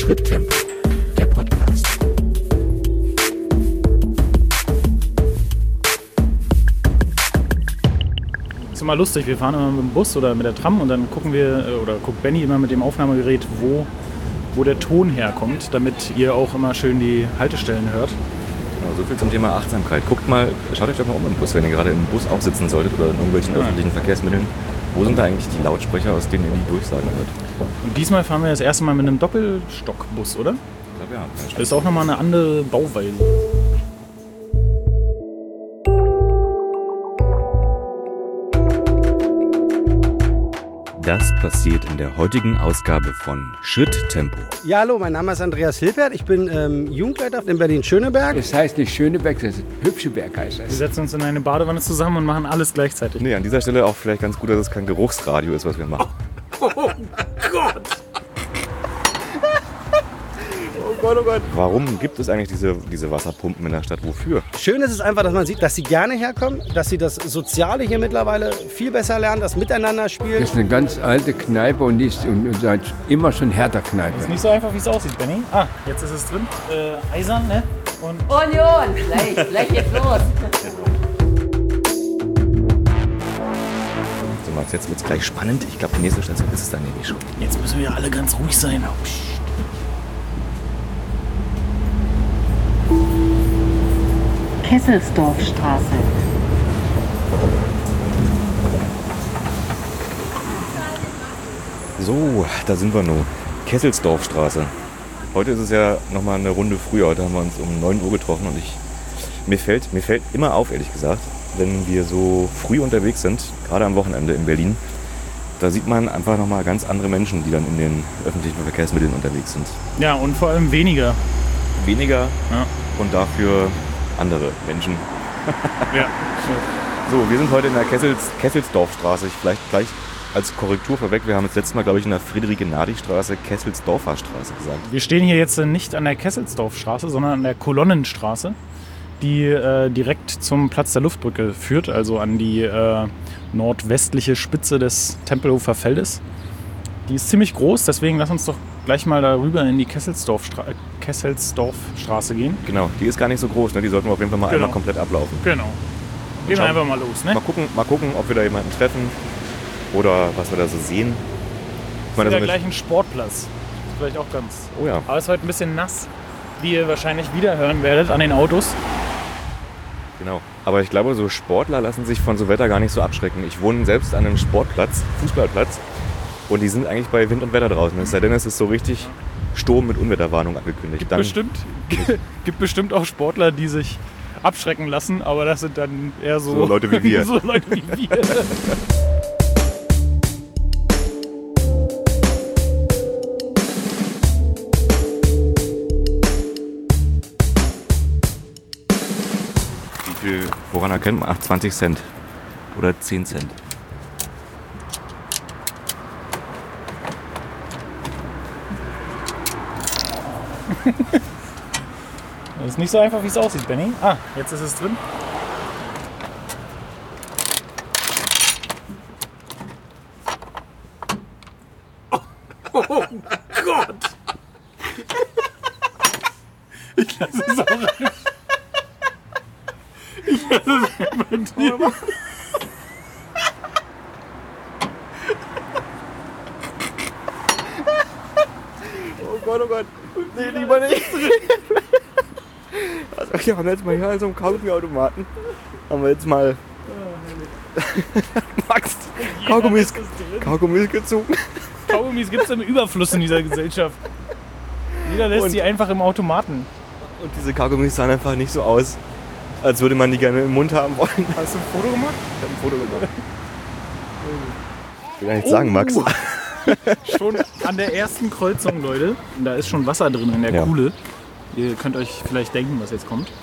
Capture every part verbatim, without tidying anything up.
Schritttempo, der Podcast. Ist immer lustig, wir fahren immer mit dem Bus oder mit der Tram und dann gucken wir, oder guckt Benny immer mit dem Aufnahmegerät, wo, wo der Ton herkommt, damit ihr auch immer schön die Haltestellen hört. Genau, so viel zum Thema Achtsamkeit. Guckt mal, schaut euch doch mal um im Bus, wenn ihr gerade im Bus auch sitzen solltet oder in irgendwelchen ja. öffentlichen Verkehrsmitteln. Wo sind da eigentlich die Lautsprecher, aus denen ihr die Durchsagen hört? Und diesmal fahren wir das erste Mal mit einem Doppelstockbus, oder? Ich glaube ja. Das ist auch nochmal eine andere Bauweise. Das passiert in der heutigen Ausgabe von Schritttempo. Ja, hallo, mein Name ist Andreas Hilpert. Ich bin ähm, Jugendleiter in Berlin-Schöneberg. Es heißt nicht Schöneberg, das ist Hübscheberg heißt das. Wir setzen uns in eine Badewanne zusammen und machen alles gleichzeitig. Nee, an dieser Stelle auch vielleicht ganz gut, dass es kein Geruchsradio ist, was wir machen. Oh, oh Gott! Oh Gott, oh Gott. Warum gibt es eigentlich diese, diese Wasserpumpen in der Stadt? Wofür? Schön ist es einfach, dass man sieht, dass sie gerne herkommen, dass sie das Soziale hier mittlerweile viel besser lernen, das Miteinander spielen. Das ist eine ganz alte Kneipe und die ist und, und seit immer schon härter Kneipe. Ist nicht so einfach, wie es aussieht, Benny. Ah, jetzt ist es drin. Äh, eisern, ne? Und Union! Gleich, gleich geht's los. So, Max, jetzt wird's gleich spannend. Ich glaube, die nächste Station ist es dann nämlich schon. jetzt müssen wir alle ganz ruhig sein. Oh, psch. Kesselsdorfstraße. So, da sind wir nun. Kesselsdorfstraße. Heute ist es ja nochmal eine Runde früher. Heute haben wir uns um neun Uhr getroffen und ich, mir, fällt, mir fällt immer auf, ehrlich gesagt, wenn wir so früh unterwegs sind, gerade am Wochenende in Berlin, da sieht man einfach nochmal ganz andere Menschen, die dann in den öffentlichen Verkehrsmitteln unterwegs sind. Ja, und vor allem weniger. Weniger Ja. und dafür andere Menschen. Ja. So, wir sind heute in der Kessels, Kesselsdorfstraße. Ich vielleicht gleich als Korrektur vorweg, wir haben das letzte Mal, glaube ich, in der Friederike-Nadi-Straße Kesselsdorfer Straße gesagt. Wir stehen hier jetzt nicht an der Kesselsdorfstraße, sondern an der Kolonnenstraße, die äh, direkt zum Platz der Luftbrücke führt, also an die äh, nordwestliche Spitze des Tempelhofer Feldes. Die ist ziemlich groß, deswegen lass uns doch gleich mal darüber in die Kesselsdorfstra- Kesselsdorfstraße gehen. Genau, die ist gar nicht so groß, ne? Die sollten wir auf jeden Fall mal Genau. einmal komplett ablaufen. Genau. Gehen wir Schauen. einfach mal los, ne? Mal gucken, mal gucken, ob wir da jemanden treffen oder was wir da so sehen. Ich meine, Wieder so eine- gleich ein Sportplatz. Vielleicht auch ganz. Oh ja. Aber es ist heute ein bisschen nass, wie ihr wahrscheinlich wieder hören werdet an den Autos. Genau. Aber ich glaube, so Sportler lassen sich von so Wetter gar nicht so abschrecken. Ich wohne selbst an einem Sportplatz, Fußballplatz, und die sind eigentlich bei Wind und Wetter draußen. Es sei denn, es ist so richtig Sturm mit Unwetterwarnung angekündigt. Gibt Dann bestimmt, gibt bestimmt auch Sportler, die sich abschrecken lassen, aber das sind dann eher so, So Leute wie wir. so Leute wie wir. Wie viel, woran erkennt man? Ach, zwanzig Cent oder zehn Cent. Das ist nicht so einfach, wie es aussieht, Benny. Ah, jetzt ist es drin. Oh Gott! Ich lasse es auch einfach. Ich lasse es einfach dir. Oh Gott, oh Gott. Nee, lieber nicht. Also, wir haben jetzt mal hier an so einem Kaugummiautomaten. Haben wir jetzt mal. Max, Kaugummis, Kaugummis gezogen. Kaugummis gibt es im Überfluss in dieser Gesellschaft. Jeder lässt Und- sie einfach im Automaten. Und diese Kaugummis sahen einfach nicht so aus, als würde man die gerne im Mund haben wollen. Hast du ein Foto gemacht? Ich habe ein Foto gemacht. Ich will gar nichts sagen, Max. Schon an der ersten Kreuzung, Leute. Da ist schon Wasser drin in der Ja. Kuhle. Ihr könnt euch vielleicht denken, was jetzt kommt.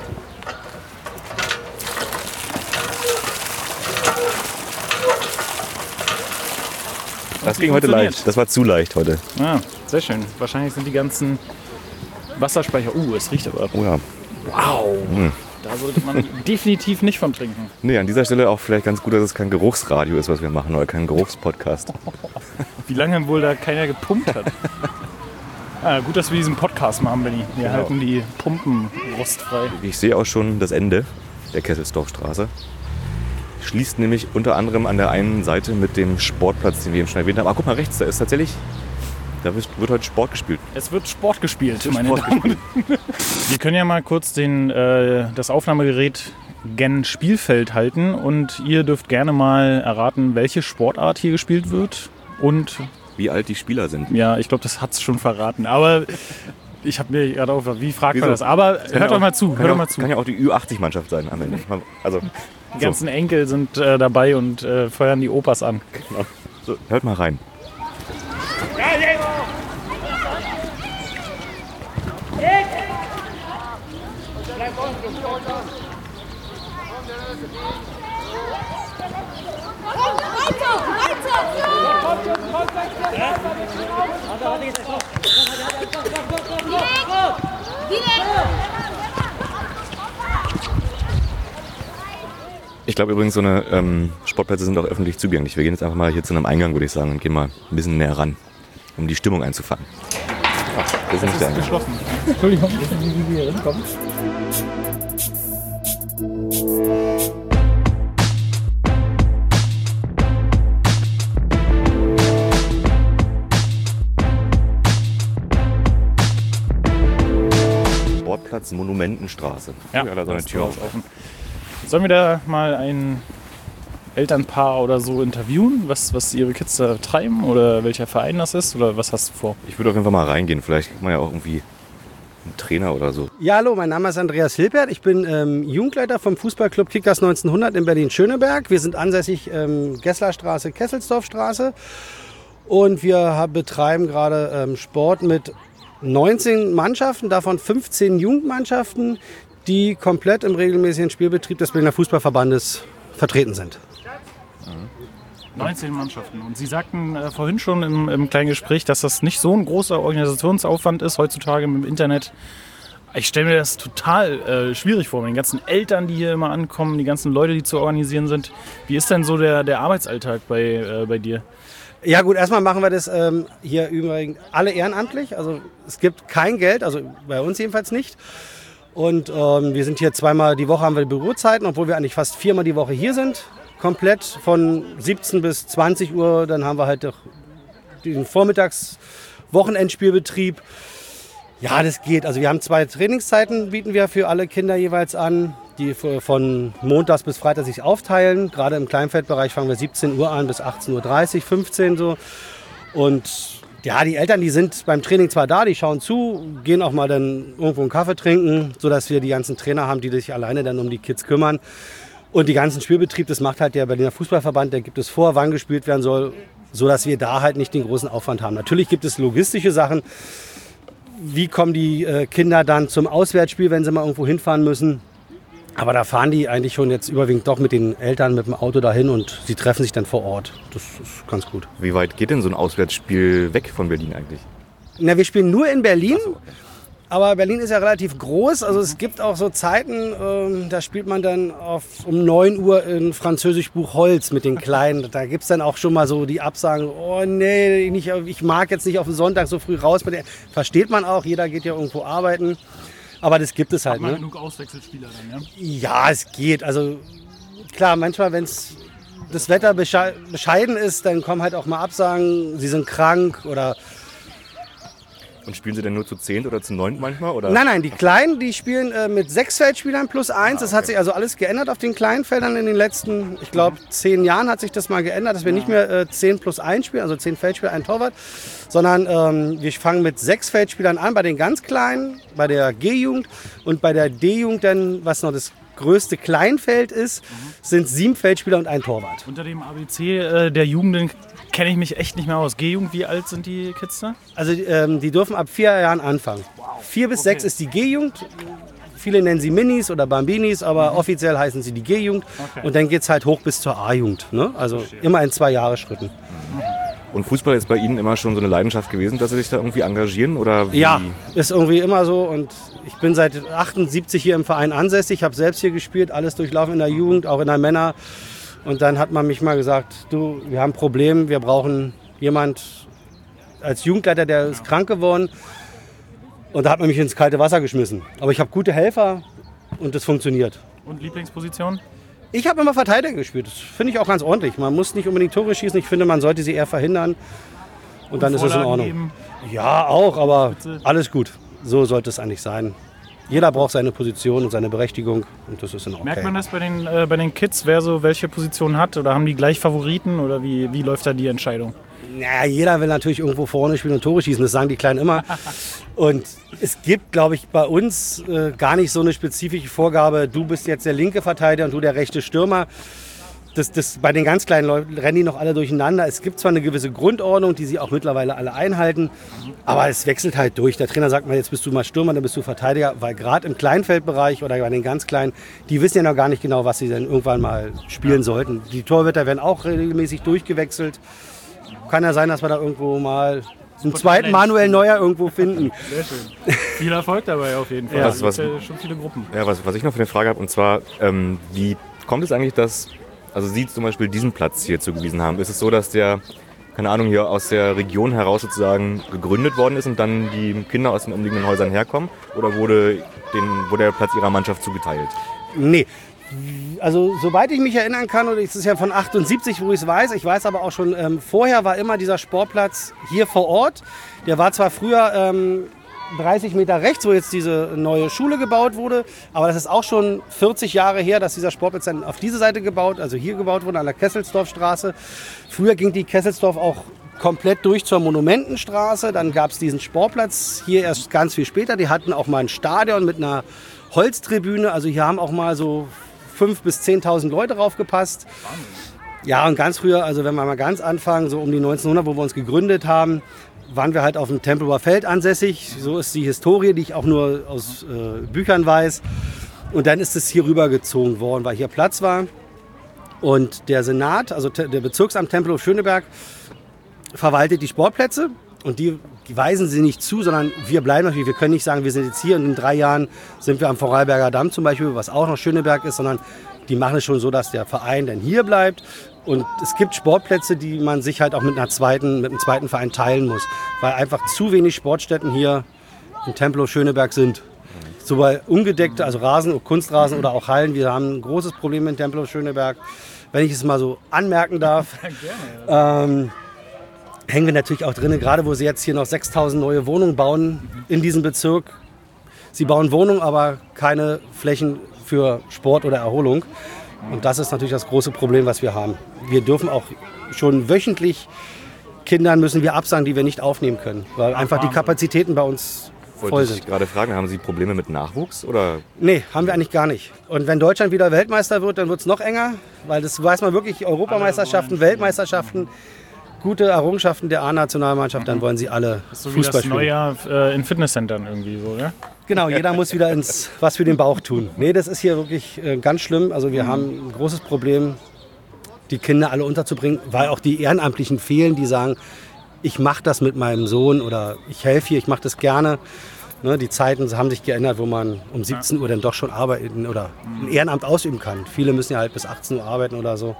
Das ging heute funktioniert. leicht. Das war zu leicht heute. Ah, sehr schön. Wahrscheinlich sind die ganzen Wasserspeicher... Uh, es riecht aber... Oh ja. Wow! Da sollte man definitiv nicht von trinken. Nee, an dieser Stelle auch vielleicht ganz gut, dass es kein Geruchsradio ist, was wir machen, oder kein Geruchspodcast. Wie lange wohl da keiner gepumpt hat. Ah, gut, dass wir diesen Podcast machen, Benni. Wir Genau. halten die Pumpen rostfrei. Ich sehe auch schon das Ende der Kesselsdorfstraße. Schließt nämlich unter anderem an der einen Seite mit dem Sportplatz, den wir eben schon erwähnt haben. Aber guck mal rechts, da ist tatsächlich, da wird, wird heute Sport gespielt. Es wird Sport gespielt, wird meine Sport Damen und Herren. Wir können ja mal kurz den, äh, das Aufnahmegerät gen Spielfeld halten und ihr dürft gerne mal erraten, welche Sportart hier gespielt wird und Wie alt die Spieler sind. ja, ich glaube, das hat es schon verraten, aber ich habe mir gerade auch wie fragt man Wieso? das? Aber Kann hört ja doch auch- mal zu, kann hört ja doch mal auch- zu. Kann ja auch die Ü achtzig-Mannschaft sein am Ende. Also, Die ganzen Enkel sind äh, dabei und äh, feuern die Opas an. genau. So, hört mal rein. Ich glaube übrigens, so eine ähm, Sportplätze sind auch öffentlich zugänglich. Wir gehen jetzt einfach mal hier zu einem Eingang, würde ich sagen, und gehen mal ein bisschen näher ran, um die Stimmung einzufangen. Ach, das ist nicht der Eingang. Geschlossen. Entschuldigung, wie wir hier hinkommen. Sportplatz Monumentenstraße. Ja, da so eine das Tür Tor auf. ist offen. Sollen wir da mal ein Elternpaar oder so interviewen, was, was ihre Kids da treiben oder welcher Verein das ist oder was hast du vor? Ich würde auf jeden Fall mal reingehen. Vielleicht kriegt man ja auch irgendwie einen Trainer oder so. Ja, hallo, mein Name ist Andreas Hilpert. Ich bin ähm, Jugendleiter vom Fußballclub Kickers neunzehnhundert in Berlin-Schöneberg. Wir sind ansässig ähm, Gesslerstraße, Kesselsdorfstraße. Und wir haben, betreiben gerade ähm, Sport mit neunzehn Mannschaften, davon fünfzehn Jugendmannschaften, die komplett im regelmäßigen Spielbetrieb des Berliner Fußballverbandes vertreten sind. neunzehn Mannschaften. Und Sie sagten äh, vorhin schon im, im kleinen Gespräch, dass das nicht so ein großer Organisationsaufwand ist heutzutage mit dem Internet. Ich stelle mir das total äh, schwierig vor, mit den ganzen Eltern, die hier immer ankommen, die ganzen Leute, die zu organisieren sind. Wie ist denn so der, der Arbeitsalltag bei, äh, bei dir? Ja gut, erstmal machen wir das ähm, hier übrigens alle ehrenamtlich. Also es gibt kein Geld, also bei uns jedenfalls nicht. Und ähm, wir sind hier zweimal die Woche, haben wir Bürozeiten, obwohl wir eigentlich fast viermal die Woche hier sind. Komplett von siebzehn bis zwanzig Uhr. Dann haben wir halt doch den Vormittags-Wochenendspielbetrieb. Ja, das geht. Also wir haben zwei Trainingszeiten, bieten wir für alle Kinder jeweils an, die von Montags bis Freitag sich aufteilen. Gerade im Kleinfeldbereich fangen wir siebzehn Uhr an bis achtzehn Uhr dreißig, fünfzehn so. Und ja, die Eltern, die sind beim Training zwar da, die schauen zu, gehen auch mal dann irgendwo einen Kaffee trinken, sodass wir die ganzen Trainer haben, die sich alleine dann um die Kids kümmern. Und die ganzen Spielbetrieb, das macht halt der Berliner Fußballverband, der gibt es vor, wann gespielt werden soll, sodass wir da halt nicht den großen Aufwand haben. Natürlich gibt es logistische Sachen. Wie kommen die äh, Kinder dann zum Auswärtsspiel, wenn sie mal irgendwo hinfahren müssen? Aber da fahren die eigentlich schon jetzt überwiegend doch mit den Eltern mit dem Auto dahin und sie treffen sich dann vor Ort. Das ist ganz gut. Wie weit geht denn so ein Auswärtsspiel weg von Berlin eigentlich? Na, wir spielen nur in Berlin. Aber Berlin ist ja relativ groß, also es gibt auch so Zeiten, ähm, da spielt man dann auf, um neun Uhr in Französisch Buchholz mit den Kleinen. Da gibt es dann auch schon mal so die Absagen, oh nee, nicht, ich mag jetzt nicht auf den Sonntag so früh raus. Versteht man auch, jeder geht ja irgendwo arbeiten, aber das gibt es halt. Hat man Ne? genug Auswechselspieler dann, ja? Ja, es geht. Also klar, manchmal, wenn das Wetter besche- bescheiden ist, dann kommen halt auch mal Absagen, sie sind krank oder... Und spielen sie denn nur zu zehn oder zu neun manchmal? Oder? Nein, nein, die Kleinen, die spielen äh, mit sechs Feldspielern plus eins. Das hat sich also alles geändert auf den kleinen Feldern in den letzten, ich glaube, zehn Jahren hat sich das mal geändert, dass wir nicht mehr äh, zehn plus eins spielen, also zehn Feldspieler, ein Torwart, sondern ähm, wir fangen mit sechs Feldspielern an bei den ganz Kleinen, bei der G-Jugend und bei der D-Jugend dann, was noch das größte Kleinfeld ist, sind sieben Feldspieler und ein Torwart. Unter dem A B C äh, der Jugenden kenne ich mich echt nicht mehr aus. G-Jugend, wie alt sind die Kids da? Also ähm, die dürfen ab vier Jahren anfangen. Vier bis sechs ist die G-Jugend. Viele nennen sie Minis oder Bambinis, aber mhm. offiziell heißen sie die G-Jugend. Okay. Und dann geht es halt hoch bis zur A-Jugend. Ne? Also Verstehe. Immer in zwei Jahre Schritten. Und Fußball ist bei Ihnen immer schon so eine Leidenschaft gewesen, dass Sie sich da irgendwie engagieren? Oder wie? Ja, ist irgendwie immer so. Und ich bin seit achtundsiebzig hier im Verein ansässig. Ich habe selbst hier gespielt, alles durchlaufen in der Jugend, auch in der Männer. Und dann hat man mich mal gesagt, du, wir haben ein Problem, wir brauchen jemand als Jugendleiter, der ist krank geworden. Und da hat man mich ins kalte Wasser geschmissen. Aber ich habe gute Helfer und das funktioniert. Und Lieblingsposition? Ich habe immer Verteidiger gespielt. Das finde ich auch ganz ordentlich. Man muss nicht unbedingt Tore schießen. Ich finde, man sollte sie eher verhindern. Und, und dann ist es in Ordnung. Geben. Ja, auch, aber alles gut. So sollte es eigentlich sein. Jeder braucht seine Position und seine Berechtigung und das ist in Ordnung. Merkt man das bei den, äh, bei den Kids, wer so welche Position hat? Oder haben die gleich Favoriten? Oder wie, wie läuft da die Entscheidung? Ja, jeder will natürlich irgendwo vorne spielen und Tore schießen, das sagen die Kleinen immer. Und es gibt, glaube ich, bei uns äh, gar nicht so eine spezifische Vorgabe, du bist jetzt der linke Verteidiger und du der rechte Stürmer. Das, das, bei den ganz kleinen Leuten rennen die noch alle durcheinander. Es gibt zwar eine gewisse Grundordnung, die sie auch mittlerweile alle einhalten, aber es wechselt halt durch. Der Trainer sagt mal, jetzt bist du mal Stürmer, dann bist du Verteidiger, weil gerade im Kleinfeldbereich oder bei den ganz Kleinen, die wissen ja noch gar nicht genau, was sie denn irgendwann mal spielen sollten. Die Torhüter werden auch regelmäßig durchgewechselt. Kann ja sein, dass wir da irgendwo mal einen zweiten Manuel Neuer irgendwo finden. Sehr schön. Viel Erfolg dabei auf jeden Fall. Ja, was, was, ja schon viele Gruppen. Ja, was, was ich noch für eine Frage habe, und zwar, ähm, wie kommt es eigentlich, dass, also Sie zum Beispiel diesen Platz hier zugewiesen haben? Ist es so, dass der, keine Ahnung, hier aus der Region heraus sozusagen gegründet worden ist und dann die Kinder aus den umliegenden Häusern herkommen? Oder wurde, den, wurde der Platz Ihrer Mannschaft zugeteilt? Nee. Also soweit ich mich erinnern kann, und es ist ja von achtundsiebzig, wo ich es weiß, ich weiß aber auch schon, ähm, vorher war immer dieser Sportplatz hier vor Ort. Der war zwar früher ähm, dreißig Meter rechts, wo jetzt diese neue Schule gebaut wurde, aber das ist auch schon vierzig Jahre her, dass dieser Sportplatz dann auf diese Seite gebaut, also hier gebaut wurde, an der Kesselsdorfstraße. Früher ging die Kesselsdorf auch komplett durch zur Monumentenstraße, dann gab es diesen Sportplatz hier erst ganz viel später. Die hatten auch mal ein Stadion mit einer Holztribüne, also hier haben auch mal so fünftausend bis zehntausend Leute drauf gepasst. Ja, und ganz früher, also wenn wir mal ganz anfangen, so um die neunzehnhundert, wo wir uns gegründet haben, waren wir halt auf dem Tempelhofer Feld ansässig. So ist die Historie, die ich auch nur aus äh, Büchern weiß. Und dann ist es hier rübergezogen worden, weil hier Platz war. Und der Senat, also der Bezirksamt Tempelhof-Schöneberg, verwaltet die Sportplätze. Und die weisen sie nicht zu, sondern wir bleiben natürlich. Wir können nicht sagen, wir sind jetzt hier und in drei Jahren sind wir am Vorarlberger Damm zum Beispiel, was auch noch Schöneberg ist, sondern die machen es schon so, dass der Verein dann hier bleibt. Und es gibt Sportplätze, die man sich halt auch mit, einer zweiten, mit einem zweiten Verein teilen muss, weil einfach zu wenig Sportstätten hier in Tempelhof-Schöneberg sind. So bei ungedeckte, also Rasen, Kunstrasen oder auch Hallen. Wir haben ein großes Problem in Tempelhof-Schöneberg, wenn ich es mal so anmerken darf. ähm, hängen wir natürlich auch drin, gerade wo sie jetzt hier noch sechstausend neue Wohnungen bauen in diesem Bezirk. Sie bauen Wohnungen, aber keine Flächen für Sport oder Erholung. Und das ist natürlich das große Problem, was wir haben. Wir dürfen auch schon wöchentlich Kindern müssen wir absagen, die wir nicht aufnehmen können, weil einfach die Kapazitäten bei uns voll Wollte sind. ich gerade fragen, haben Sie Probleme mit Nachwuchs? Oder? Nee, haben wir eigentlich gar nicht. Und wenn Deutschland wieder Weltmeister wird, dann wird es noch enger, weil das weiß man wirklich, Europameisterschaften, Weltmeisterschaften, gute Errungenschaften der A-Nationalmannschaft, dann wollen sie alle Das ist so wie Fußball das spielen. Neujahr äh, in Fitnesscentern irgendwie so, ja? Genau, jeder muss wieder ins was für den Bauch tun. Nee, das ist hier wirklich äh, ganz schlimm. Also wir haben ein großes Problem, die Kinder alle unterzubringen, weil auch die Ehrenamtlichen fehlen, die sagen, ich mache das mit meinem Sohn oder ich helfe hier, ich mache das gerne. Ne, die Zeiten haben sich geändert, wo man um siebzehn Uhr dann doch schon arbeiten oder ein Ehrenamt ausüben kann. Viele müssen ja halt bis achtzehn Uhr arbeiten oder so.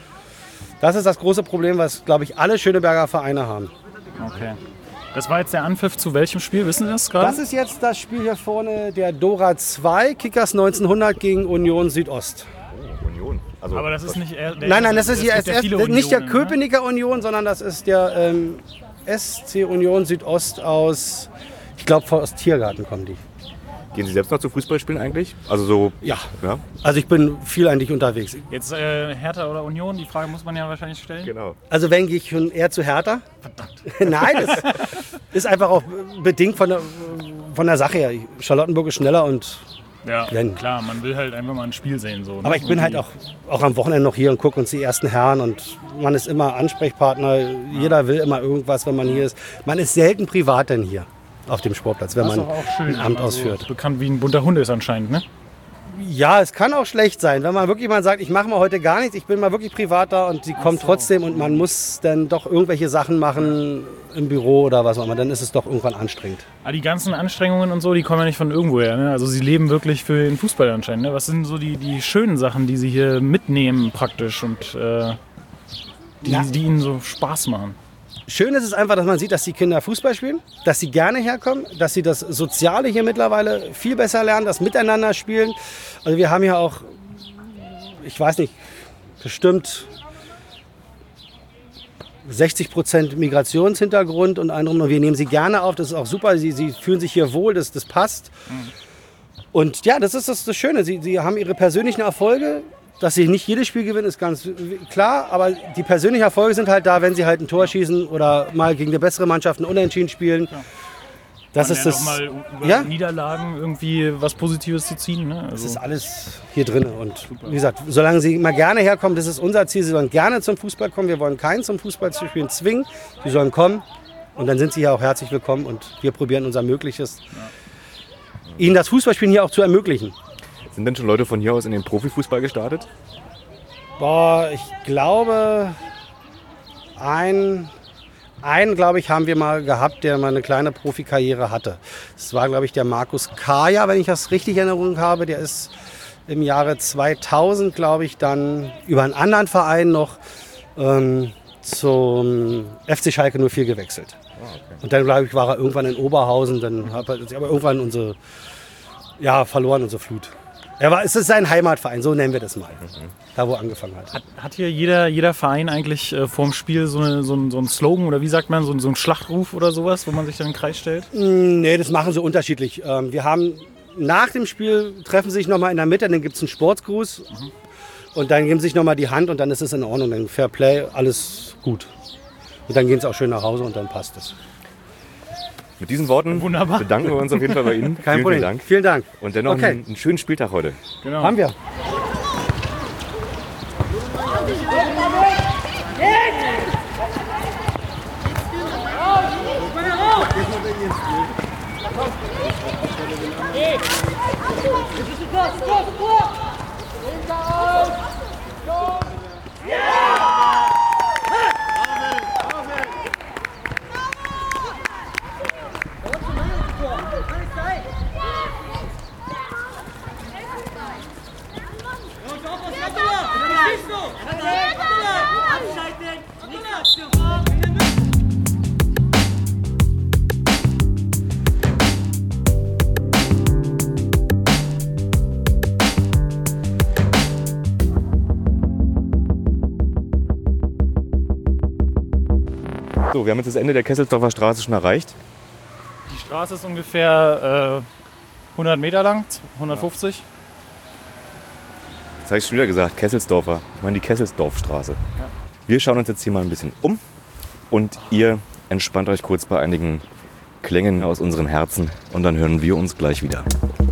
Das ist das große Problem, was, glaube ich, alle Schöneberger Vereine haben. Okay. Das war jetzt der Anpfiff zu welchem Spiel? Wissen Sie das gerade? Das ist jetzt das Spiel hier vorne, der Dora zwei, Kickers neunzehnhundert gegen Union Südost. Oh, Union. Also, Aber das ist nicht... Äh, der, Nein, nein, das ist hier gibt ja erst, viele nicht der Unionen, ne? Köpenicker Union, sondern das ist der ähm, S C Union Südost aus, ich glaube, aus Tiergarten kommen die. Gehen Sie selbst noch zu Fußballspielen eigentlich? Also so. Ja, Ja, also ich bin viel eigentlich unterwegs. Jetzt äh, Hertha oder Union, die Frage muss man ja wahrscheinlich stellen. genau. Also wenn gehe ich schon eher zu Hertha. Nein, das ist einfach auch bedingt von der, von der Sache her. Charlottenburg ist schneller und Ja, Wenn. klar, man will halt einfach mal ein Spiel sehen. So, ne? aber ich bin halt auch, auch am Wochenende noch hier und gucke uns die ersten Herren und man ist immer Ansprechpartner. Jeder will immer irgendwas, wenn man hier ist. Man ist selten privat denn hier auf dem Sportplatz, wenn Das ist man doch auch schön, ein wenn Amt man ausführt. So bekannt wie ein bunter Hund ist anscheinend, ne? Ja, es kann auch schlecht sein, wenn man wirklich mal sagt, ich mache mal heute gar nichts, ich bin mal wirklich privat da und sie kommt trotzdem und man muss dann doch irgendwelche Sachen machen im Büro oder was auch immer, dann ist es doch irgendwann anstrengend. Aber die ganzen Anstrengungen und so, die kommen ja nicht von irgendwoher, ne? Also sie leben wirklich für den Fußball anscheinend, ne? Was sind so die, die schönen Sachen, die sie hier mitnehmen praktisch und äh, die, Ja. die ihnen so Spaß machen? schön ist es einfach, dass man sieht, dass die Kinder Fußball spielen, dass sie gerne herkommen, dass sie das Soziale hier mittlerweile viel besser lernen, das Miteinander spielen. Also wir haben hier auch, ich weiß nicht, bestimmt sechzig Prozent Migrationshintergrund und anderem. Und wir nehmen sie gerne auf, das ist auch super, sie, sie fühlen sich hier wohl, das, das passt. Und ja, das ist das, das Schöne, sie, sie haben ihre persönlichen Erfolge. Dass sie nicht jedes Spiel gewinnen, ist ganz klar, aber die persönlichen Erfolge sind halt da, wenn sie halt ein Tor schießen oder mal gegen eine bessere Mannschaft ein Unentschieden spielen. Ja. Das Man ist das. Mal über ja? Niederlagen irgendwie was Positives zu ziehen. Ne? Also das ist alles hier drin. Und super. Wie gesagt, solange sie mal gerne herkommen, das ist unser Ziel. Sie sollen gerne zum Fußball kommen. Wir wollen keinen zum Fußball zu spielen zwingen. Sie sollen kommen und dann sind sie hier auch herzlich willkommen und wir probieren unser Mögliches, ja. ihnen das Fußballspielen hier auch zu ermöglichen. Sind denn schon Leute von hier aus in den Profifußball gestartet? Boah, ich glaube, ein, einen, glaube ich, haben wir mal gehabt, der mal eine kleine Profikarriere hatte. Das war, glaube ich, der Markus Kaja, wenn ich das richtig in Erinnerung habe. Der ist im Jahre zweitausend, glaube ich, dann über einen anderen Verein noch ähm, zum F C Schalke null vier gewechselt. Oh, okay. Und dann, glaube ich, war er irgendwann in Oberhausen. Dann hat er aber irgendwann unsere, ja, verloren, unsere Flut. Er war, es ist sein Heimatverein, so nennen wir das mal. Mhm. Da, wo er angefangen hat. Hat, hat hier jeder, jeder Verein eigentlich äh, vorm Spiel so, eine, so, ein, so einen Slogan oder wie sagt man, so, so einen Schlachtruf oder sowas, wo man sich dann in den Kreis stellt? Mm, nee, das machen sie unterschiedlich. Ähm, wir haben nach dem Spiel, treffen sie sich nochmal in der Mitte, dann gibt es einen Sportsgruß mhm. und dann geben sie sich nochmal die Hand und dann ist es in Ordnung. Dann Fair Play, alles gut. Und dann gehen sie auch schön nach Hause und dann passt es. Mit diesen Worten Wunderbar. bedanken wir uns auf jeden Fall bei Ihnen. Kein vielen, Problem. Vielen Dank. Vielen Dank. Und dennoch okay. einen, einen schönen Spieltag heute. Genau. Haben wir. So, wir haben jetzt das Ende der Kesselsdorfer Straße schon erreicht. Die Straße ist ungefähr äh, hundert Meter lang, hundertfünfzig. Jetzt habe ich schon wieder gesagt, Kesselsdorfer. Ich meine die Kesselsdorfstraße. Ja. Wir schauen uns jetzt hier mal ein bisschen um und ihr entspannt euch kurz bei einigen Klängen aus unserem Herzen und dann hören wir uns gleich wieder.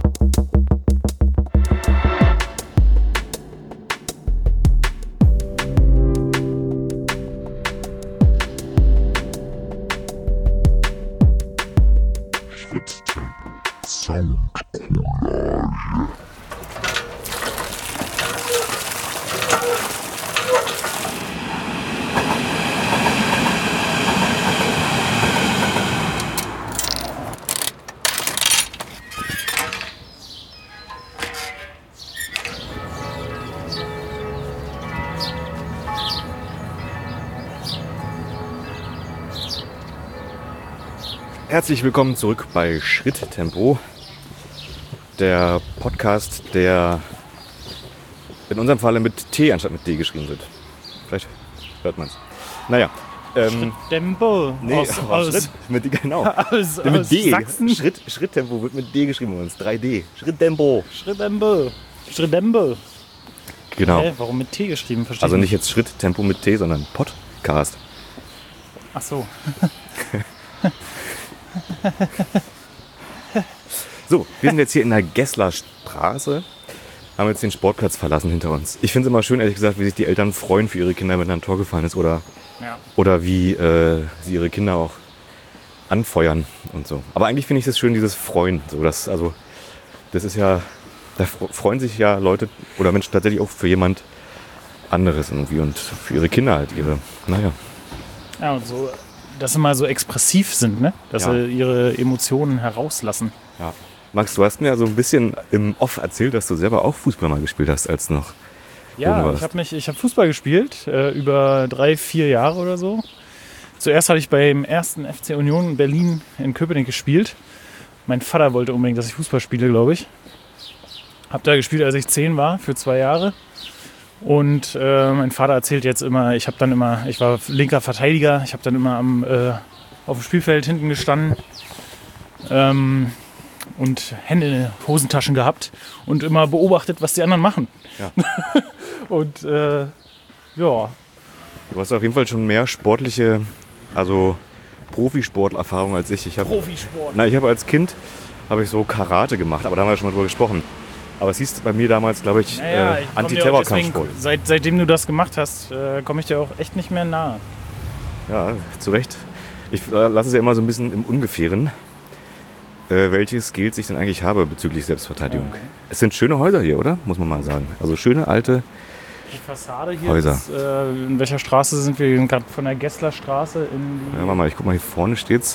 Herzlich willkommen zurück bei Schritttempo, der Podcast, der in unserem Falle mit T anstatt mit D geschrieben wird. Vielleicht hört man es. Naja. Ähm, Schritttempo. Nee, aus, aus, Schritt, mit, genau. aus, mit aus D. Sachsen. Schritt, Schritttempo wird mit D geschrieben bei uns. drei D. Schritttempo. Schritttempo. Schritttempo. Genau. Hä, warum mit T geschrieben? Verstehe Also ich nicht jetzt Schritttempo mit T, sondern Podcast. Ach so. So, wir sind jetzt hier in der Gessler Straße, haben jetzt den Sportplatz verlassen hinter uns. Ich finde es immer schön, ehrlich gesagt, wie sich die Eltern freuen für ihre Kinder, wenn ein Tor gefallen ist oder, Ja. oder wie äh, sie ihre Kinder auch anfeuern und so. Aber eigentlich finde ich es schön, dieses Freuen. So, das, also, das ist ja, da freuen sich ja Leute oder Menschen tatsächlich auch für jemand anderes irgendwie und für ihre Kinder halt ihre, naja. Ja, und so, dass sie mal so expressiv sind, ne? Dass Ja. sie ihre Emotionen herauslassen. Ja. Max, du hast mir so ein bisschen im Off erzählt, dass du selber auch Fußball mal gespielt hast, als du noch jung Ja, warst. ich habe mich, ich habe Fußball gespielt, äh, über drei, vier Jahre oder so. Zuerst habe ich beim ersten F C Union Berlin in Köpenick gespielt. Mein Vater wollte unbedingt, dass ich Fußball spiele, glaube ich. Habe da gespielt, als ich zehn war, für zwei Jahre. Und äh, mein Vater erzählt jetzt immer, ich habe dann immer, ich war linker Verteidiger, ich habe dann immer am, äh, auf dem Spielfeld hinten gestanden ähm, und Hände in den Hosentaschen gehabt und immer beobachtet, was die anderen machen. Ja. Und äh, ja. Du hast auf jeden Fall schon mehr sportliche, also Profisporterfahrung als ich. Ich hab, Profisport. Na, ich habe als Kind habe ich so Karate gemacht, aber da haben wir schon mal drüber gesprochen. Aber es hieß bei mir damals, glaube ich, Naja, äh, ich komm dir auch Antiterrorkampfsport. deswegen, seit, seitdem du das gemacht hast, äh, komme ich dir auch echt nicht mehr nahe. Ja, zu Recht. Ich äh, lasse es ja immer so ein bisschen im Ungefähren, äh, welche Skills ich denn eigentlich habe bezüglich Selbstverteidigung. Ja. Es sind schöne Häuser hier, oder? Muss man mal sagen. Also schöne alte Die Fassade hier, Häuser. ist, äh, in welcher Straße sind wir? Wir sind gerade von der Gesslerstraße in die... Ja, warte mal, ich guck mal, hier vorne steht's.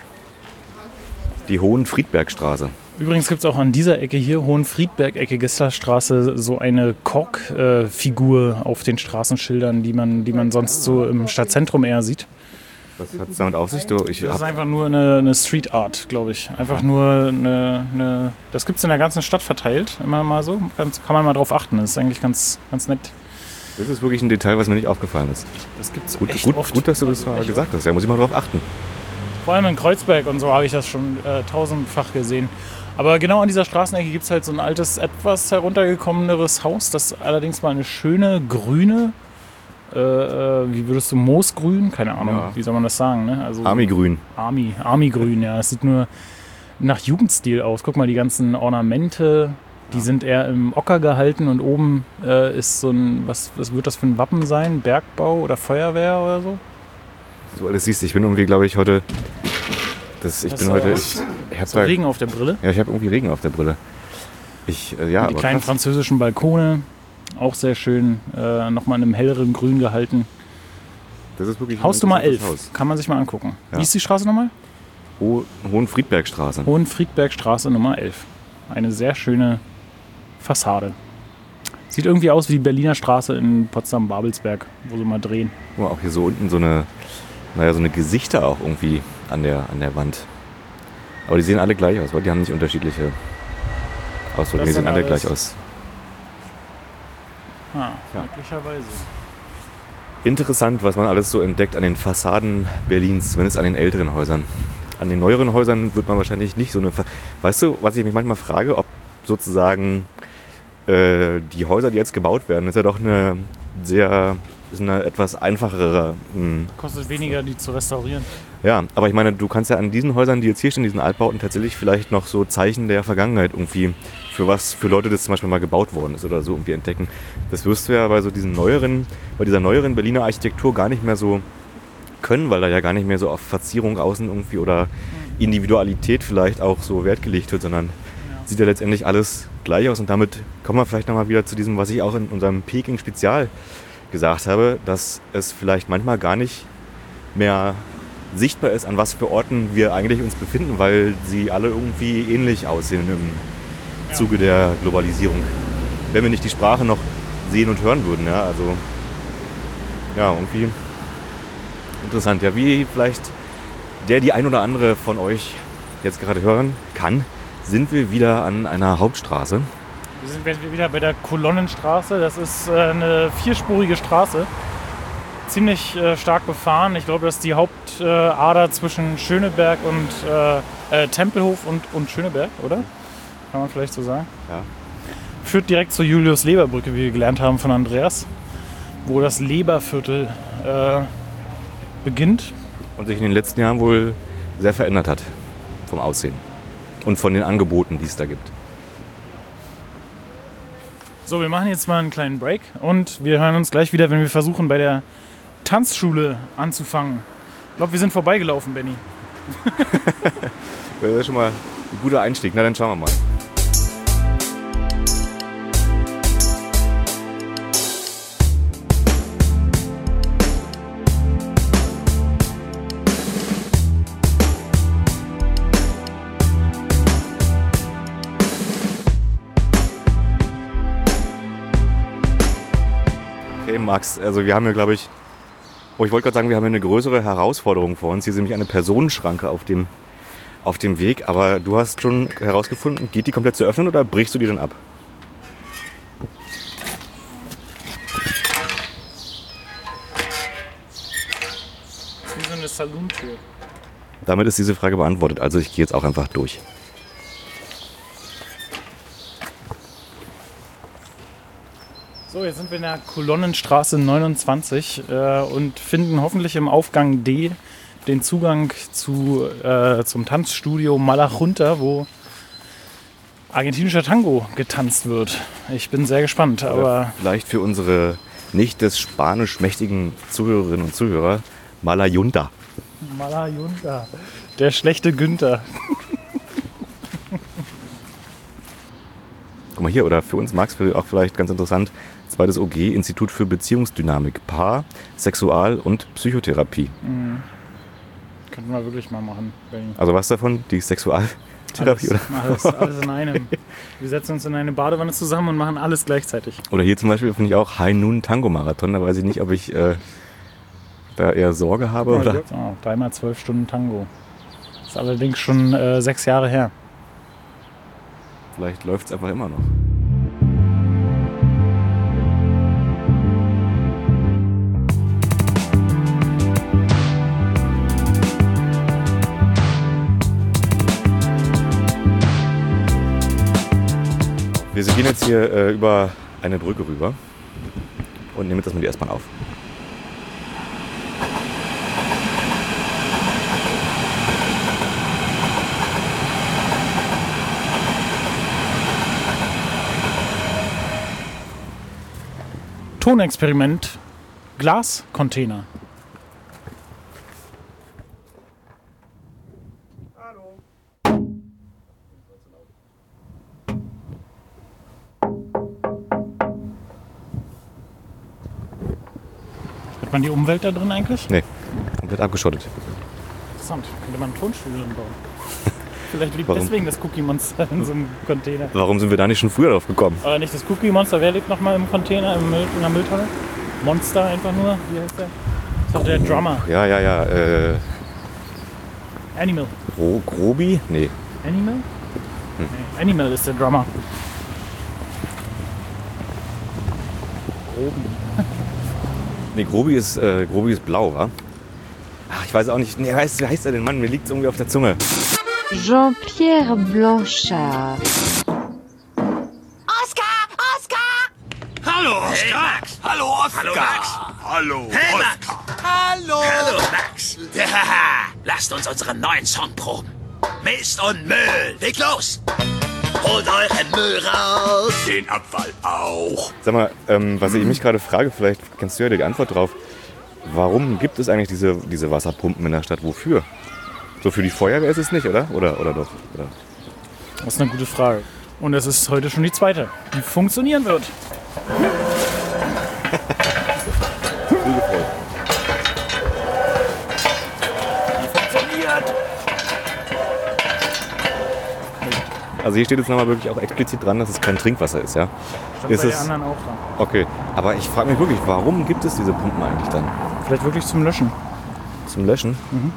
Die Hohenfriedbergstraße. Übrigens gibt es auch an dieser Ecke hier, Hohenfriedberg-Ecke, Gesslerstraße, so eine Kork-Figur äh, auf den Straßenschildern, die man, die man sonst so im Stadtzentrum eher sieht. Was hat es damit auf sich? Du, ich Das ist hab, einfach nur eine, eine Street Art, glaube ich. Einfach nur eine... eine das gibt es in der ganzen Stadt verteilt, immer mal so. Kann, kann man mal drauf achten, das ist eigentlich ganz, ganz nett. das ist wirklich ein Detail, was mir nicht aufgefallen ist. Das gibt es Gut, echt gut, oft. gut, dass du das mal Echt gesagt hast. Da muss ich mal drauf achten. Vor allem in Kreuzberg und so habe ich das schon äh, tausendfach gesehen. Aber genau an dieser Straßenecke gibt es halt so ein altes, etwas heruntergekommeneres Haus, das allerdings mal eine schöne grüne, äh, äh, wie würdest du, Moosgrün? Keine Ahnung, Ja. wie soll man das sagen? Ne? Also, Army-Grün. Army, Army-Grün, ja. Es sieht nur nach Jugendstil aus. Guck mal, die ganzen Ornamente, die sind eher im Ocker gehalten und oben äh, ist so ein, was, was wird das für ein Wappen sein? Bergbau oder Feuerwehr oder so? So alles siehst du, ich bin irgendwie, glaube ich, heute. Das, ich Das bin ist heute. auch- Ich, ich habe So Regen auf der Brille. ja, ich habe irgendwie Regen auf der Brille. Ich, äh, ja, Die aber kleinen krass. französischen Balkone, auch sehr schön, äh, nochmal in einem helleren Grün gehalten. Das ist wirklich ein Hausnummer elf, interessantes Haus. kann man sich mal angucken. Ja. Wie ist die Straße nochmal? Ho Hohenfriedbergstraße. Hohenfriedbergstraße Nummer elf. Eine sehr schöne Fassade. Sieht irgendwie aus wie die Berliner Straße in Potsdam-Babelsberg, wo sie mal drehen. Oh, auch hier so unten so eine, naja, so eine Gesichter auch irgendwie an der, an der Wand. Aber die sehen alle gleich aus, weil die haben nicht unterschiedliche Ausdrücke. Das Die sehen sind alle alles- gleich aus. Ah, Ja. möglicherweise. Interessant, was man alles so entdeckt an den Fassaden Berlins, zumindest an den älteren Häusern. An den neueren Häusern wird man wahrscheinlich nicht so eine... Fa weißt du, was ich mich manchmal frage, ob sozusagen äh, die Häuser, die jetzt gebaut werden, ist ja doch eine sehr... ist eine etwas einfachere... Mh, Kostet weniger, die zu restaurieren. ja, aber ich meine, du kannst ja an diesen Häusern, die jetzt hier stehen, diesen Altbauten, tatsächlich vielleicht noch so Zeichen der Vergangenheit irgendwie, für was für Leute das zum Beispiel mal gebaut worden ist oder so irgendwie entdecken. Das wirst du ja bei so diesen neueren, bei dieser neueren Berliner Architektur gar nicht mehr so können, weil da ja gar nicht mehr so auf Verzierung außen irgendwie oder Individualität vielleicht auch so Wert gelegt wird, sondern sieht ja letztendlich alles gleich aus. Und damit kommen wir vielleicht nochmal wieder zu diesem, was ich auch in unserem Peking-Spezial gesagt habe, dass es vielleicht manchmal gar nicht mehr sichtbar ist, an was für Orten wir eigentlich uns befinden, weil sie alle irgendwie ähnlich aussehen im Zuge der Globalisierung. Wenn wir nicht die Sprache noch sehen und hören würden, ja, also ja, irgendwie interessant. Ja, wie vielleicht der, die ein oder andere von euch jetzt gerade hören kann, sind wir wieder an einer Hauptstraße. Wir sind wieder bei der Kolonnenstraße. Das ist äh, eine vierspurige Straße. Ziemlich äh, stark befahren. Ich glaube, das ist die Hauptader äh, zwischen Schöneberg und äh, äh, Tempelhof und, und Schöneberg, oder? Kann man vielleicht so sagen. Ja. Führt direkt zur Julius-Leber-Brücke, wie wir gelernt haben von Andreas, wo das Leberviertel äh, beginnt. Und sich in den letzten Jahren wohl sehr verändert hat vom Aussehen und von den Angeboten, die es da gibt. So, wir machen jetzt mal einen kleinen Break und wir hören uns gleich wieder, wenn wir versuchen, bei der Tanzschule anzufangen. Ich glaube, wir sind vorbeigelaufen, Benni. Das ist schon mal ein guter Einstieg. Na, dann schauen wir mal. Okay, Max, also wir haben hier, glaube ich, Oh, ich wollte gerade sagen, wir haben hier eine größere Herausforderung vor uns. Hier ist nämlich eine Personenschranke auf dem, auf dem Weg. Aber du hast schon herausgefunden, geht die komplett zu öffnen oder brichst du die dann ab? Das ist wie so eine Saloon-Tür. Damit ist diese Frage beantwortet. Also ich gehe jetzt auch einfach durch. So, jetzt sind wir in der Kolonnenstraße neunundzwanzig äh, und finden hoffentlich im Aufgang D den Zugang zu, äh, zum Tanzstudio Malajunta, wo argentinischer Tango getanzt wird. Ich bin sehr gespannt, aber... Vielleicht für unsere nicht des Spanisch mächtigen Zuhörerinnen und Zuhörer, Malajunta. Malajunta, der schlechte Günther. Guck mal hier, oder für uns, Max, auch vielleicht ganz interessant, zweites O G, Institut für Beziehungsdynamik, Paar, Sexual- und Psychotherapie. Mhm. Könnten wir wirklich mal machen. Berlin. Also was davon? Die Sexualtherapie? Alles, oder? alles, alles in einem. Wir setzen uns in eine Badewanne zusammen und machen alles gleichzeitig. Oder hier zum Beispiel finde ich auch High Noon Tango Marathon. Da weiß ich nicht, ob ich äh, da eher Sorge habe. Oder? So, dreimal zwölf Stunden Tango. Das ist allerdings schon äh, sechs Jahre her. Vielleicht läuft es einfach immer noch. Wir gehen jetzt hier äh, über eine Brücke rüber und nehmen jetzt erstmal die S-Bahn auf. Tonexperiment, Glascontainer. Hat man die Umwelt da drin eigentlich? Nee, komplett abgeschottet. Interessant, könnte man ein Tonstudio drin bauen. Vielleicht liegt Warum? deswegen das Cookie Monster in so einem Container. Warum sind wir da nicht schon früher drauf gekommen? Aber nicht das Cookie Monster, wer lebt nochmal im Container, im Müll, in der Mülltonne? Monster einfach nur, wie heißt der? Das ist doch der Drummer. Ja, ja, ja. Äh, Animal. Gro Grobi? Nee. Animal? Hm. Nee, Animal ist der Drummer. Grobi. Nee, Grobi ist, äh, Grobi ist blau, wa? Ach, ich weiß auch nicht. Nee, heißt, wie heißt er denn, Mann? Mir liegt es irgendwie auf der Zunge. Jean-Pierre Blanchard. Oskar! Oskar! Hallo, Oskar. Hey, Max. Hallo, Oskar. Hallo, Max. Hallo, Hey, Oskar. Max. Hallo! Hallo, Max. Lasst uns unseren neuen Song proben. Mist und Müll. Leg los. Holt euren Müll raus. Den Abfall auch. Sag mal, ähm, was ich mich gerade frage, vielleicht kennst du ja die Antwort drauf. Warum gibt es eigentlich diese, diese Wasserpumpen in der Stadt? Wofür? So für die Feuerwehr ist es nicht, oder? Oder, oder doch? Oder? Das ist eine gute Frage. Und es ist heute schon die zweite, die funktionieren wird. Also hier steht jetzt nochmal wirklich auch explizit dran, dass es kein Trinkwasser ist, ja? Stand Ist bei es- den anderen auch dran. Okay, aber ich frage mich wirklich, warum gibt es diese Pumpen eigentlich dann? Vielleicht wirklich zum Löschen. Zum Löschen?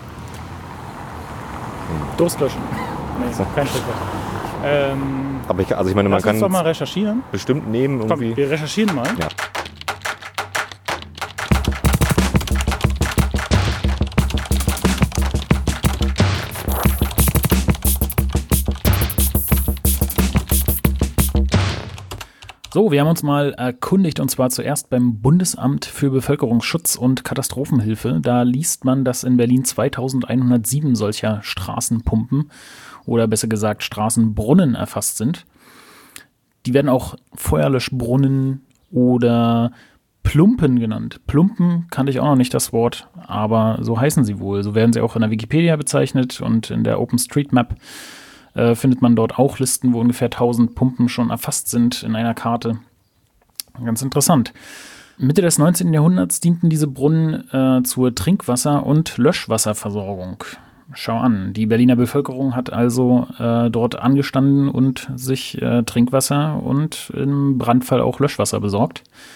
Durstlöschen. Nee, So. kein Trinkwasser. Ähm, Aber ich, also ich meine, man lass uns doch kann mal es recherchieren. bestimmt nehmen Komm, irgendwie. wir recherchieren mal. Ja. So, wir haben uns mal erkundigt und zwar zuerst beim Bundesamt für Bevölkerungsschutz und Katastrophenhilfe. Da liest man, dass in Berlin zweitausendeinhundertsieben solcher Straßenpumpen oder besser gesagt Straßenbrunnen erfasst sind. Die werden auch Feuerlöschbrunnen oder Plumpen genannt. Plumpen kannte ich auch noch nicht das Wort, aber so heißen sie wohl. So werden sie auch in der Wikipedia bezeichnet und in der OpenStreetMap äh, findet man dort auch Listen, wo ungefähr tausend Pumpen schon erfasst sind in einer Karte. Ganz interessant. Mitte des neunzehnten Jahrhunderts dienten diese Brunnen äh, zur Trinkwasser- und Löschwasserversorgung. Schau an, die Berliner Bevölkerung hat also äh, dort angestanden und sich äh, Trinkwasser und im Brandfall auch Löschwasser besorgt.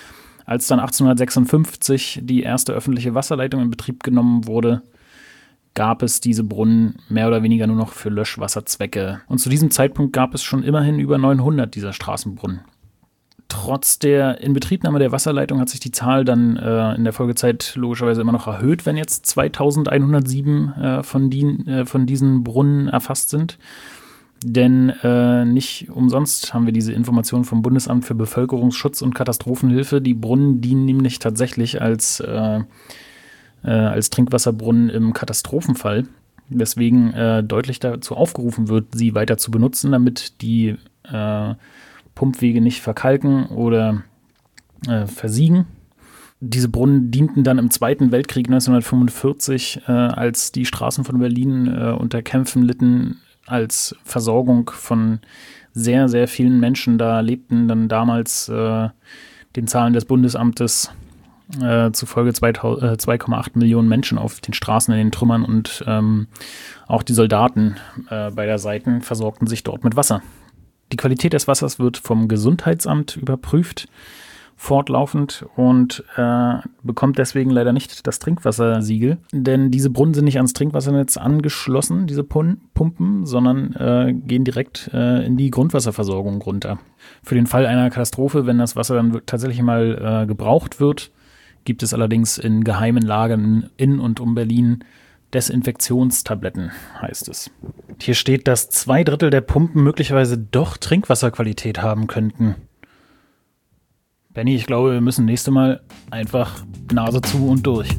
Als dann achtzehnhundertsechsundfünfzig die erste öffentliche Wasserleitung in Betrieb genommen wurde, gab es diese Brunnen mehr oder weniger nur noch für Löschwasserzwecke. Und zu diesem Zeitpunkt gab es schon immerhin über neunhundert dieser Straßenbrunnen. Trotz der Inbetriebnahme der Wasserleitung hat sich die Zahl dann äh, in der Folgezeit logischerweise immer noch erhöht, wenn jetzt zweitausendeinhundertsieben äh, von, die, äh, von diesen Brunnen erfasst sind. Denn äh, nicht umsonst haben wir diese Informationen vom Bundesamt für Bevölkerungsschutz und Katastrophenhilfe. Die Brunnen dienen nämlich tatsächlich als, äh, äh, als Trinkwasserbrunnen im Katastrophenfall. Weswegen äh, deutlich dazu aufgerufen wird, sie weiter zu benutzen, damit die äh, Pumpwege nicht verkalken oder äh, versiegen. Diese Brunnen dienten dann im Zweiten Weltkrieg neunzehnhundertfünfundvierzig, äh, als die Straßen von Berlin äh, unter Kämpfen litten, als Versorgung von sehr, sehr vielen Menschen. Da lebten dann damals äh, den Zahlen des Bundesamtes äh, zufolge zwei Komma acht Millionen Menschen auf den Straßen in den Trümmern und ähm, auch die Soldaten äh, beider Seiten versorgten sich dort mit Wasser. Die Qualität des Wassers wird vom Gesundheitsamt überprüft, fortlaufend, und äh, bekommt deswegen leider nicht das Trinkwassersiegel, denn diese Brunnen sind nicht ans Trinkwassernetz angeschlossen, diese Pun- Pumpen, sondern äh, gehen direkt äh, in die Grundwasserversorgung runter. Für den Fall einer Katastrophe, wenn das Wasser dann w- tatsächlich mal äh, gebraucht wird, gibt es allerdings in geheimen Lagern in und um Berlin Desinfektionstabletten, heißt es. Hier steht, dass zwei Drittel der Pumpen möglicherweise doch Trinkwasserqualität haben könnten. Benni, ich glaube, wir müssen nächstes Mal einfach Nase zu und durch.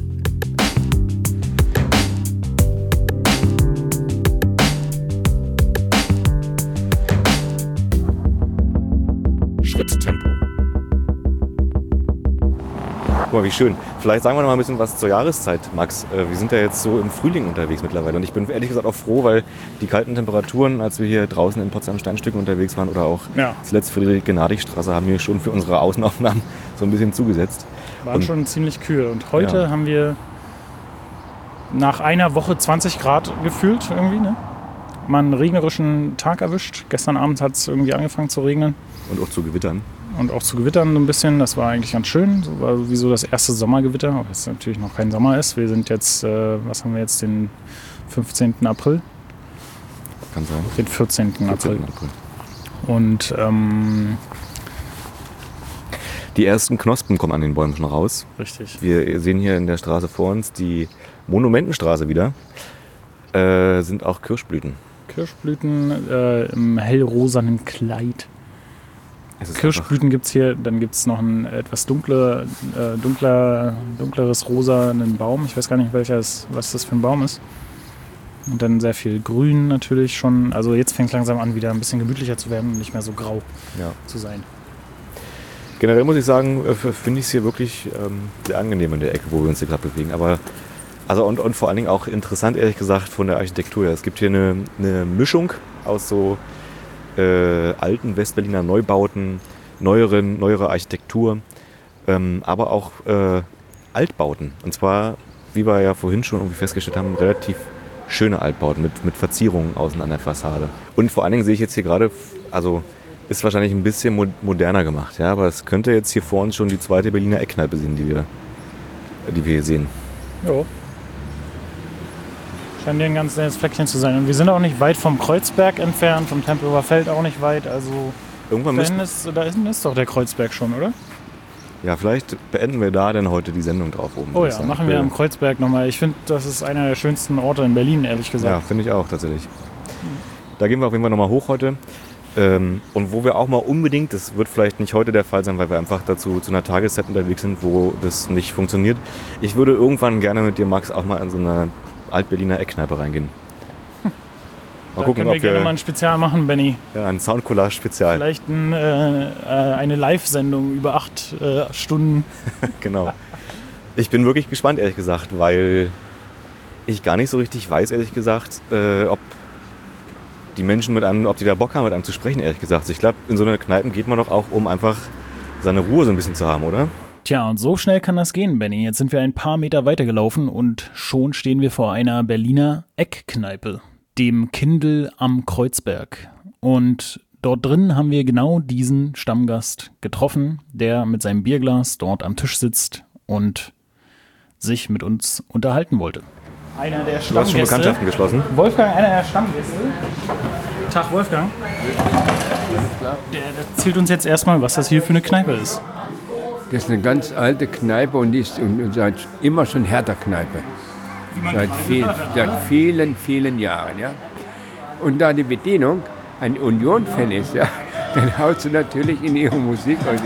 Schritttempo. Guck mal, wie schön. Vielleicht sagen wir noch mal ein bisschen was zur Jahreszeit, Max. Wir sind ja jetzt so im Frühling unterwegs mittlerweile. Und ich bin ehrlich gesagt auch froh, weil die kalten Temperaturen, als wir hier draußen in Potsdam-Steinstücken unterwegs waren oder auch Ja. zuletzt Friedrich-Genadig-Straße, haben wir schon für unsere Außenaufnahmen so ein bisschen zugesetzt. Waren Und schon ziemlich kühl. Und heute Ja. haben wir nach einer Woche zwanzig Grad gefühlt irgendwie, ne? Mal einen regnerischen Tag erwischt. Gestern Abend hat es irgendwie angefangen zu regnen. Und auch zu gewittern. Und auch zu gewittern so ein bisschen. Das war eigentlich ganz schön. So war wie so das erste Sommergewitter, auch wenn es natürlich noch kein Sommer ist. Wir sind jetzt, äh, was haben wir jetzt, den fünfzehnten April? Kann sein. Den vierzehnten April. vierzehnten April. Und ähm, Die ersten Knospen kommen an den Bäumen schon raus. richtig. Wir sehen hier in der Straße vor uns die Monumentenstraße wieder. Äh, sind auch Kirschblüten. Kirschblüten äh, im hellrosanen Kleid. Es ist Kirschblüten gibt es hier, dann gibt es noch ein etwas dunkler, äh, dunkler, dunkleres rosa, einen Baum. Ich weiß gar nicht, welcher ist, was das für ein Baum ist. Und dann sehr viel Grün natürlich schon. Also jetzt fängt es langsam an, wieder ein bisschen gemütlicher zu werden und nicht mehr so grau Ja. zu sein. Generell muss ich sagen, äh, finde ich es hier wirklich ähm, sehr angenehm in der Ecke, wo wir uns hier gerade bewegen. Aber also und, und vor allen Dingen auch interessant, ehrlich gesagt, von der Architektur her. Es gibt hier eine, eine Mischung aus so äh, alten Westberliner Neubauten, neueren, neuere Architektur, ähm, aber auch äh, Altbauten. Und zwar, wie wir ja vorhin schon irgendwie festgestellt haben, relativ schöne Altbauten mit, mit Verzierungen außen an der Fassade. Und vor allen Dingen sehe ich jetzt hier gerade, also ist wahrscheinlich ein bisschen mo- moderner gemacht, ja, aber es könnte jetzt hier vor uns schon die zweite Berliner Eckkneipe sein, die wir, die wir hier sehen. Jo. Scheint hier ein ganz nettes Fleckchen zu sein. Und wir sind auch nicht weit vom Kreuzberg entfernt, vom Tempelhofer Feld auch nicht weit. Also Irgendwann da müssen, hinten ist, da hinten ist doch der Kreuzberg schon, oder? ja, vielleicht beenden wir da denn heute die Sendung drauf oben. Oh würde ich ja, sagen. machen wir am Kreuzberg nochmal. Ich finde, das ist einer der schönsten Orte in Berlin, ehrlich Ja, gesagt. finde ich auch tatsächlich. Da gehen wir auf jeden Fall nochmal hoch heute. Ähm, und wo wir auch mal unbedingt, das wird vielleicht nicht heute der Fall sein, weil wir einfach dazu zu einer Tageszeit unterwegs sind, wo das nicht funktioniert. Ich würde irgendwann gerne mit dir, Max, auch mal in so eine Alt-Berliner Eckkneipe reingehen. Mal Da gucken, können wir ob gerne mal wir ein Spezial machen, Benni. ja, ein Soundcollage-Spezial. Vielleicht ein, äh, äh, eine Live-Sendung über acht äh, Stunden. Genau. Ich bin wirklich gespannt, ehrlich gesagt, weil ich gar nicht so richtig weiß, ehrlich gesagt, äh, ob die Menschen mit einem, ob die da Bock haben, mit einem zu sprechen, ehrlich gesagt. Ich glaube, in so eine Kneipen geht man doch auch, um einfach seine Ruhe so ein bisschen zu haben, oder? Tja, und so schnell kann das gehen, Benni. Jetzt sind wir ein paar Meter weitergelaufen und schon stehen wir vor einer Berliner Eckkneipe, dem Kindl am Kreuzberg. Und dort drin haben wir genau diesen Stammgast getroffen, der mit seinem Bierglas dort am Tisch sitzt und sich mit uns unterhalten wollte. Einer der Stammgäste. Du hast schon Bekanntschaften geschlossen? Wolfgang, einer der Stammgäste. Tag, Wolfgang. Der, der erzählt uns jetzt erstmal, was das hier für eine Kneipe ist. Das ist eine ganz alte Kneipe und die ist und seit immer schon Hertha-Kneipe. Seit, viel, seit vielen, vielen Jahren. Ja. Und da die Bedienung ein Union-Fan ist, ja, dann haut sie natürlich in ihre Musik. Also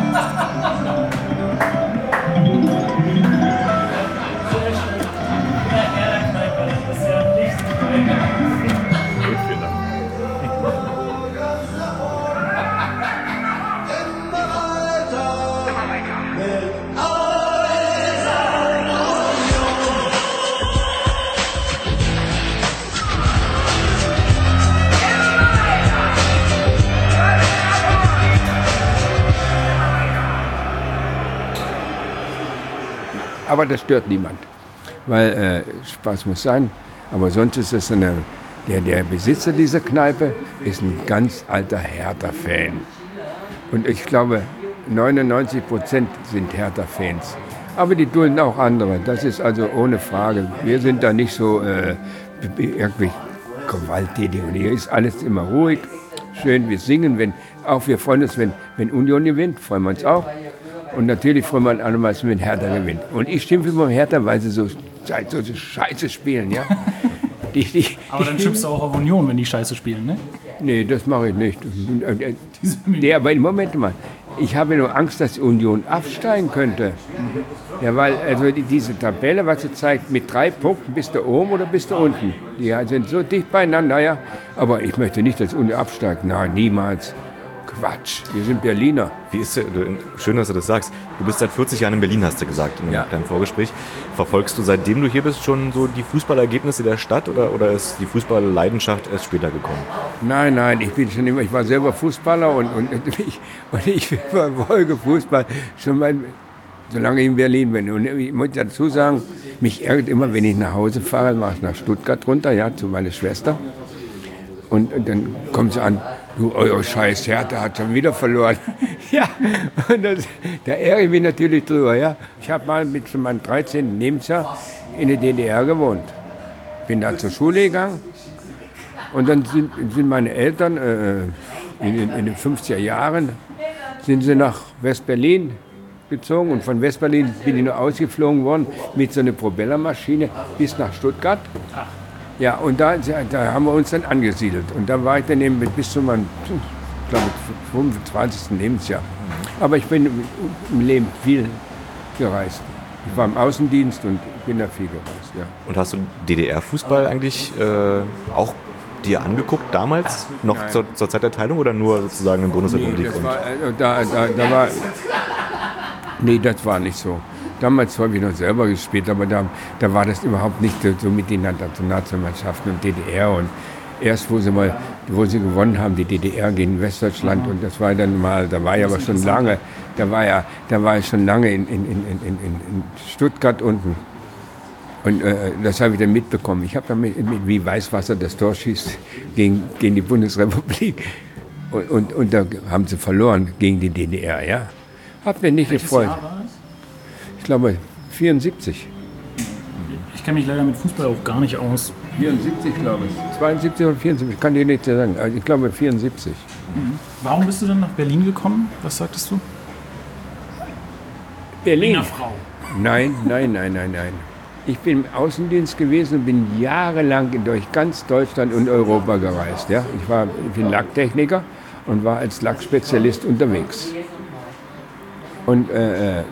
Aber das stört niemand, weil äh, Spaß muss sein. Aber sonst ist es eine, der, der Besitzer dieser Kneipe ist ein ganz alter Hertha-Fan. Und ich glaube, neunundneunzig Prozent sind Hertha-Fans. Aber die dulden auch andere, das ist also ohne Frage. Wir sind da nicht so äh, irgendwie gewalttätig. Und hier ist alles immer ruhig, schön, wir singen. Wenn, auch wir freuen uns, wenn, wenn Union gewinnt, freuen wir uns auch. Und natürlich freuen wir uns alle mal, wenn Hertha gewinnt. Und ich schimpfe immer Hertha, weil sie so, so, so scheiße spielen. Ja? die, die, aber dann schimpfst du auch auf Union, wenn die scheiße spielen, ne? Nee, das mache ich nicht. Nee, aber Moment mal. Ich habe nur Angst, dass Union absteigen könnte. Ja, weil also diese Tabelle, was sie zeigt, mit drei Punkten bist du oben oder bist du unten. Die sind so dicht beieinander, ja. Aber ich möchte nicht, dass Union absteigt. Nein, niemals. Quatsch, wir sind Berliner. Wie ist der, schön, dass du das sagst. Du bist seit vierzig Jahren in Berlin, hast du gesagt in ja. deinem Vorgespräch. Verfolgst du, seitdem du hier bist, schon so die Fußballergebnisse der Stadt oder, oder ist die Fußballleidenschaft erst später gekommen? Nein, nein, ich bin schon immer, ich war selber Fußballer und, und, und ich, und ich verfolge Fußball schon mal, solange ich in Berlin bin. Und ich muss dazu sagen, mich ärgert immer, wenn ich nach Hause fahre, mache ich nach Stuttgart runter, ja, zu meiner Schwester. Und, und dann kommt sie an, du, euer scheiß Hertha hat schon wieder verloren. Ja, und das, da ärgere ich mich natürlich drüber. Ja. Ich habe mal mit zu meinem dreizehnten Lebensjahr in der D D R gewohnt. Bin da zur Schule gegangen und dann sind, sind meine Eltern äh, in, in den fünfziger Jahren sind sie nach West-Berlin gezogen und von West-Berlin bin ich nur ausgeflogen worden mit so einer Propellermaschine bis nach Stuttgart. Ja, und da, da haben wir uns dann angesiedelt. Und da war ich dann eben bis zu meinem, ich glaube, fünfundzwanzigsten Lebensjahr. Aber ich bin im Leben viel gereist. Ich war im Außendienst und bin da viel gereist, ja. Und hast du D D R-Fußball eigentlich äh, auch dir angeguckt damals? Noch zur, zur Zeit der Teilung oder nur sozusagen in Bundesrepublik? Nee, das war, also da, da, da war, nee, das war nicht so. Damals habe ich noch selber gespielt, aber da, da war das überhaupt nicht so mit den Nationalmannschaften und D D R. Und erst, wo sie, mal, wo sie gewonnen haben, die D D R gegen Westdeutschland, und das war dann mal, da war ich aber schon lange, da war, ja, da war ich schon lange in, in, in, in, in Stuttgart unten. Und äh, das habe ich dann mitbekommen. Ich habe dann mit, mit, wie Weißwasser das Tor schießt gegen, gegen die Bundesrepublik. Und, und, und da haben sie verloren gegen die D D R, ja. Hab mir nicht Welches gefreut. Jahr war das? Ich glaube vierundsiebzig. Ich kenne mich leider mit Fußball auch gar nicht aus. vierundsiebzig, glaube ich. zweiundsiebzig oder vierundsiebzig, ich kann dir nicht sagen. Also ich glaube vierundsiebzig. Mhm. Warum bist du dann nach Berlin gekommen? Was sagtest du? Berlin? Berliner Frau. Nein, nein, nein, nein, nein. Ich bin im Außendienst gewesen und bin jahrelang durch ganz Deutschland und Europa gereist. Ja? Ich, war, ich bin Lacktechniker und war als Lackspezialist unterwegs. Und äh,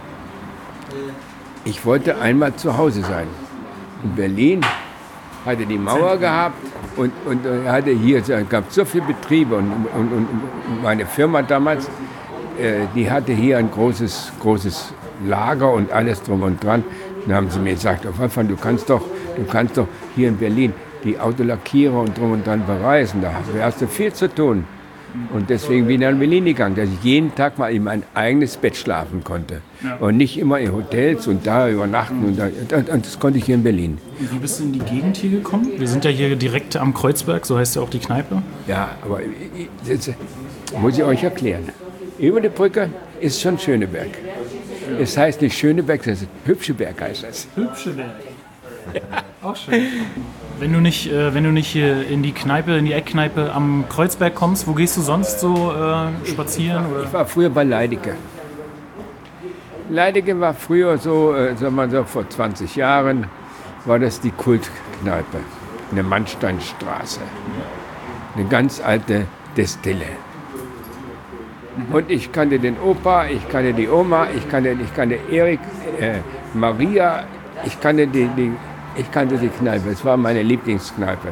ich wollte einmal zu Hause sein. In Berlin hatte die Mauer gehabt und, und hatte hier, es gab so viele Betriebe und, und, und meine Firma damals, äh, die hatte hier ein großes, großes Lager und alles drum und dran. Dann haben sie mir gesagt, auf Anfang, du kannst doch, du kannst doch hier in Berlin die Autolackierer und drum und dran bereisen, da hast du viel zu tun. Und deswegen bin ich nach Berlin gegangen, dass ich jeden Tag mal in mein eigenes Bett schlafen konnte. Ja. Und nicht immer in Hotels und da übernachten. Und, da, und das konnte ich hier in Berlin. Und wie bist du in die Gegend hier gekommen? Wir sind ja hier direkt am Kreuzberg, so heißt ja auch die Kneipe. Ja, aber das muss ich euch erklären. Über die Brücke ist schon Schöneberg. Es heißt nicht Schöneberg, das ist Hübscheberg heißt das. Hübscheberg. Ja. Auch schön. Wenn du nicht, äh, wenn du nicht hier in die Kneipe, in die Eckkneipe am Kreuzberg kommst, wo gehst du sonst so äh, spazieren? Oder? Ich war früher bei Leidige. Leidige war früher so, äh, sagen wir so, vor zwanzig Jahren war das die Kultkneipe in der Mannsteinstraße. Eine ganz alte Destille. Und ich kannte den Opa, ich kannte die Oma, ich kannte, ich kannte Erik, äh, Maria, ich kannte die, die Ich kannte die Kneipe, es war meine Lieblingskneipe.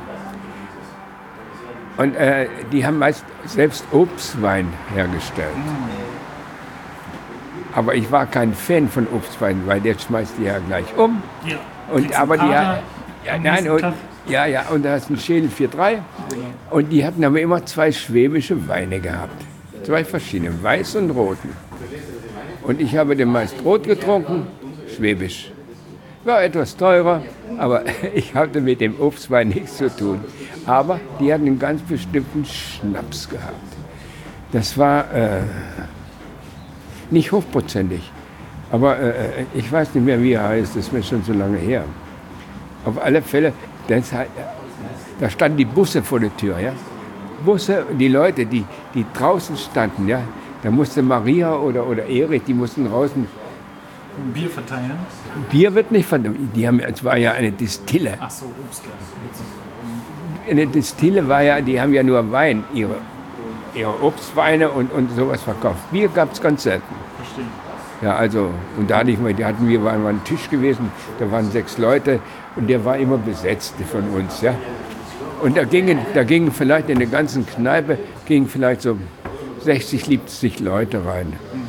Und äh, die haben meist selbst Obstwein hergestellt. Aber ich war kein Fan von Obstwein, weil der schmeißt die ja gleich um. Ja. Und, aber die ja, ja, nein, und, ja, ja, und da ist ein Schädel vier drei. Und die hatten aber immer zwei schwäbische Weine gehabt. Zwei verschiedene, weiß und roten. Und ich habe den meist rot getrunken, schwäbisch. War etwas teurer, aber ich hatte mit dem Obstwein nichts zu tun. Aber die hatten einen ganz bestimmten Schnaps gehabt. Das war äh, nicht hochprozentig, aber äh, ich weiß nicht mehr, wie er heißt, das ist mir schon so lange her. Auf alle Fälle, das, da standen die Busse vor der Tür. Ja? Busse, die Leute, die, die draußen standen, ja? Da musste Maria oder, oder Erik, die mussten draußen Bier verteilen? Bier wird nicht verteilt. Die haben, es war ja eine Destille. Ach so, ups, klar. Eine Destille war ja, die haben ja nur Wein, ihre, ihre Obstweine und, und sowas verkauft. Bier gab es ganz selten. Verstehe. Ja, also, und da hatte ich mal, da hatten wir, waren wir ein Tisch gewesen, da waren sechs Leute und der war immer besetzt von uns, ja. Und da gingen, da gingen vielleicht in der ganzen Kneipe, gingen vielleicht so sechzig, siebzig Leute rein.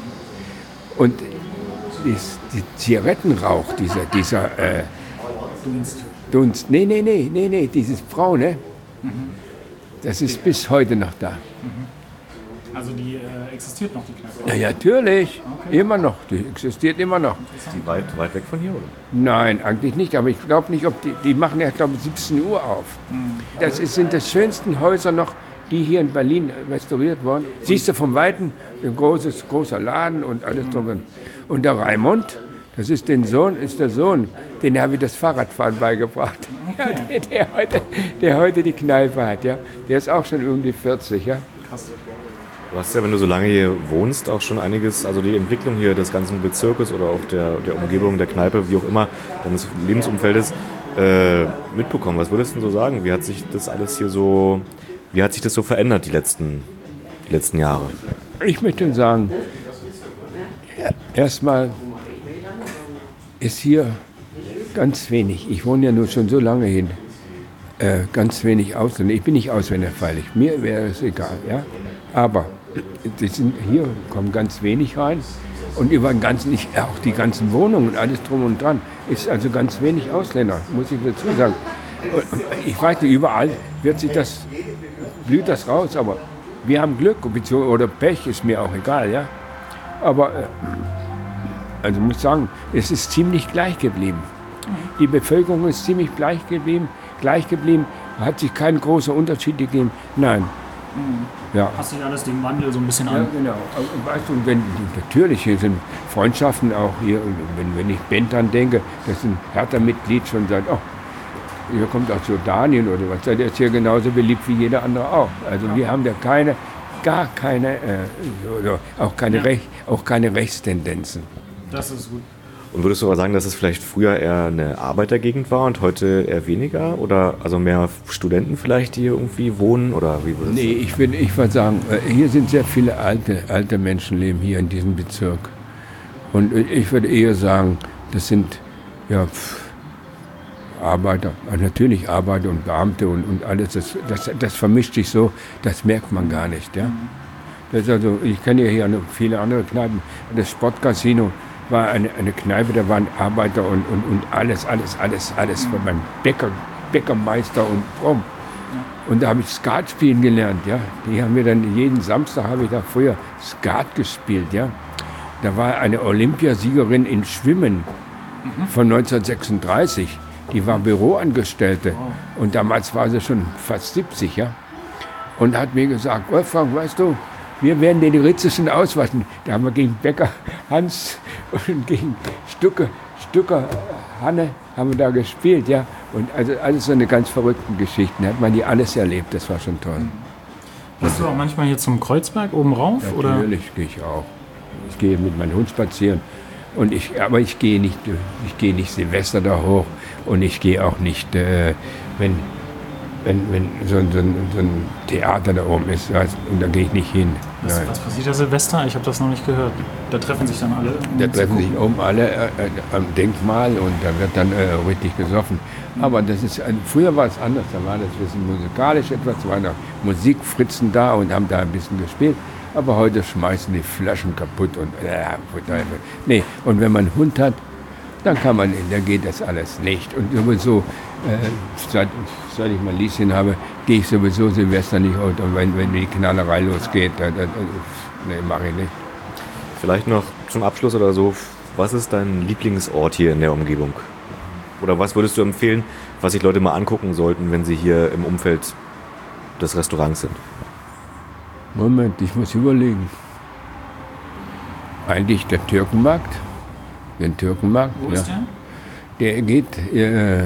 Und die Zigarettenrauch, dieser, dieser äh, Dunst. Dunst, nee, nee, nee, nee, nee, dieses Braune, mhm. Das ist bis heute noch da. Mhm. Also die äh, existiert noch, die Kneipe? Ja, natürlich, okay. Immer noch, die existiert immer noch. Ist die weit, weit weg von hier, oder? Nein, eigentlich nicht, aber ich glaube nicht, ob die, die machen ja, glaube ich, siebzehn Uhr auf. Mhm. Das ist, sind die schönsten Häuser noch, die hier in Berlin restauriert wurden. Siehst du vom Weiten, ein großes, großer Laden und alles drum. Und der Raimund, das ist, den Sohn, ist der Sohn, den habe ich das Fahrradfahren beigebracht. Okay. Ja, der, der, heute, der heute die Kneipe hat, ja. Der ist auch schon um die vierzig, ja. Krass. Du hast ja, wenn du so lange hier wohnst, auch schon einiges, also die Entwicklung hier des ganzen Bezirkes oder auch der, der Umgebung, der Kneipe, wie auch immer, deines Lebensumfeldes, äh, mitbekommen. Was würdest du denn so sagen? Wie hat sich das alles hier so, wie hat sich das so verändert, die letzten, die letzten Jahre? Ich möchte sagen, erstmal ist hier ganz wenig, ich wohne ja nur schon so lange hin, äh, ganz wenig Ausländer. Ich bin nicht ausländerfeindlich, mir wäre es egal, ja. Aber die sind, hier kommen ganz wenig rein und über den ganzen, ich, auch die ganzen Wohnungen und alles drum und dran, ist also ganz wenig Ausländer, muss ich dazu sagen. Und ich weiß nicht, überall wird sich das, blüht das raus, aber wir haben Glück oder Pech, ist mir auch egal, ja. Aber also muss ich sagen, es ist ziemlich gleich geblieben. Die Bevölkerung ist ziemlich gleich geblieben, gleich geblieben, hat sich kein großer Unterschied gegeben. Nein. Mhm. Ja. Passt sich alles dem Wandel so ein bisschen an? Ja, genau. Und weißt du, wenn, natürlich hier sind Freundschaften auch hier, wenn, wenn ich Bentan denke, das ist ein Hertha-Mitglied schon seit, oh, hier kommt auch Jordanien oder was, der ist hier genauso beliebt wie jeder andere auch. Also wir haben da keine, gar keine, äh, oder auch keine, ja. Rech, auch keine Rechtstendenzen. Das ist gut. Und würdest du aber sagen, dass es vielleicht früher eher eine Arbeitergegend war und heute eher weniger? Oder also mehr Studenten vielleicht, die hier irgendwie wohnen? Oder wie würdest nee, ich würde ich würd sagen, hier sind sehr viele alte, alte Menschen leben hier in diesem Bezirk. Und ich würde eher sagen, das sind ja, Arbeiter, also natürlich Arbeiter und Beamte und, und alles. Das, das, das vermischt sich so, das merkt man gar nicht. Ja? Das ist also, ich kenne ja hier noch viele andere Kneipen. Das Sportcasino war eine, eine Kneipe, da waren Arbeiter und, und, und alles, alles, alles, alles. Von meinem Bäcker, Bäckermeister und Brom. Und da habe ich Skat spielen gelernt, ja. Die haben wir dann, jeden Samstag habe ich da früher Skat gespielt, ja. Da war eine Olympiasiegerin in Schwimmen von neunzehnhundertsechsunddreißig. Die war Büroangestellte und damals war sie schon fast siebzig, ja. Und hat mir gesagt, Wolfgang, weißt du, wir werden den Ritzeschen auswaschen. Da haben wir gegen Bäcker Hans und gegen Stucke, Stucker Hanne haben wir da gespielt, ja. Und also alles so eine ganz verrückten Geschichten. Da hat man die alles erlebt, das war schon toll. Gehst du auch manchmal hier zum Kreuzberg oben rauf? Natürlich oder? Gehe ich auch. Ich gehe mit meinem Hund spazieren. Und ich, aber ich gehe nicht, ich gehe nicht Silvester da hoch und ich gehe auch nicht, äh, wenn, wenn, wenn so, ein, so, ein, so ein Theater da oben ist, weißt, und da gehe ich nicht hin. Was, was passiert da Silvester? Ich habe das noch nicht gehört. Da treffen sich dann alle? Um da treffen sich oben alle äh, äh, am Denkmal und da wird dann äh, richtig gesoffen. Aber das ist, äh, früher war es anders, da war das ein bisschen musikalisch etwas, da waren noch Musikfritzen da und haben da ein bisschen gespielt. Aber heute schmeißen die Flaschen kaputt und äh, nee. Und wenn man einen Hund hat, dann kann man, da geht das alles nicht. Und sowieso, äh, seit, seit ich mal Lieschen habe, gehe ich sowieso Silvester nicht out. Und wenn, wenn die Knallerei losgeht, dann, dann, nee, mache ich nicht. Vielleicht noch zum Abschluss oder so, was ist dein Lieblingsort hier in der Umgebung? Oder was würdest du empfehlen, was sich Leute mal angucken sollten, wenn sie hier im Umfeld des Restaurants sind? Moment, ich muss überlegen. Eigentlich der Türkenmarkt. Den Türkenmarkt. Wo ja. ist der? Der geht. Äh,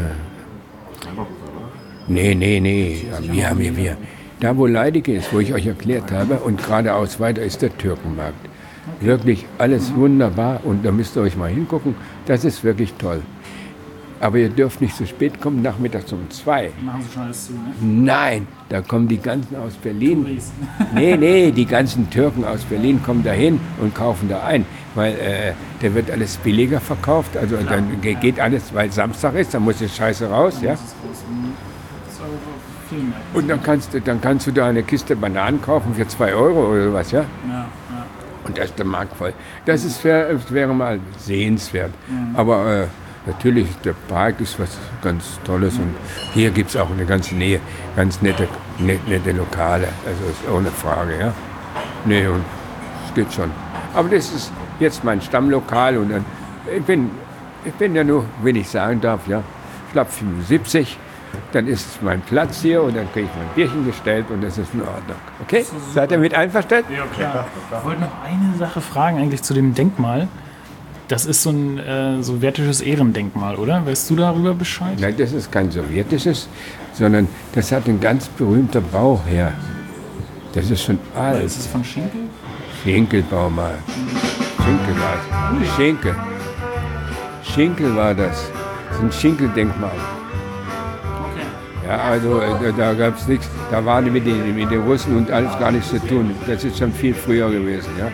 nee, nee, nee. Wir haben hier, wir. Da, wo Leidige ist, wo ich euch erklärt habe, und geradeaus weiter ist der Türkenmarkt. Wirklich alles wunderbar und da müsst ihr euch mal hingucken. Das ist wirklich toll. Aber ihr dürft nicht zu spät kommen, nachmittags um zwei. Machen Sie schon alles zu, ne? Nein, da kommen die ganzen aus Berlin. Touris. Nee, nee, die ganzen Türken aus Berlin kommen da hin und kaufen da ein. Weil äh, der wird alles billiger verkauft. Also Klar. dann ge- geht alles, weil Samstag ist, dann muss die Scheiße raus. Ja? Das ist groß. Das ist aber viel mehr. Und dann kannst, du, dann kannst du da eine Kiste Bananen kaufen für zwei Euro oder was, ja? Ja, ja. Und da ist der Markt voll. Das, ist, das wäre mal sehenswert. Mhm. Aber äh, natürlich, der Park ist was ganz Tolles und hier gibt es auch in der ganzen Nähe ganz nette, nette, nette Lokale. Also ist ohne Frage, ja. Nee, und es geht schon. Aber das ist jetzt mein Stammlokal und dann, ich bin, ich bin ja nur, wenn ich sagen darf, ja, schlapp fünfundsiebzig, dann ist mein Platz hier und dann kriege ich mein Bierchen gestellt und das ist in Ordnung. Okay? Seid ihr mit einverstanden? Ja, klar. Ich wollte noch eine Sache fragen eigentlich zu dem Denkmal. Das ist so ein äh, sowjetisches Ehrendenkmal, oder? Weißt du darüber Bescheid? Nein, das ist kein sowjetisches, sondern das hat ein ganz berühmter Bauherr. Das ist schon alt. Ist es von Schinkel? Schinkelbau mal. Schinkel war es. Schinkel. Schinkel war das. Das ist ein Schinkeldenkmal. Okay. Ja, also äh, da gab es nichts. Da waren die mit den, mit den Russen und alles gar nichts zu tun. Das ist schon viel früher gewesen, ja.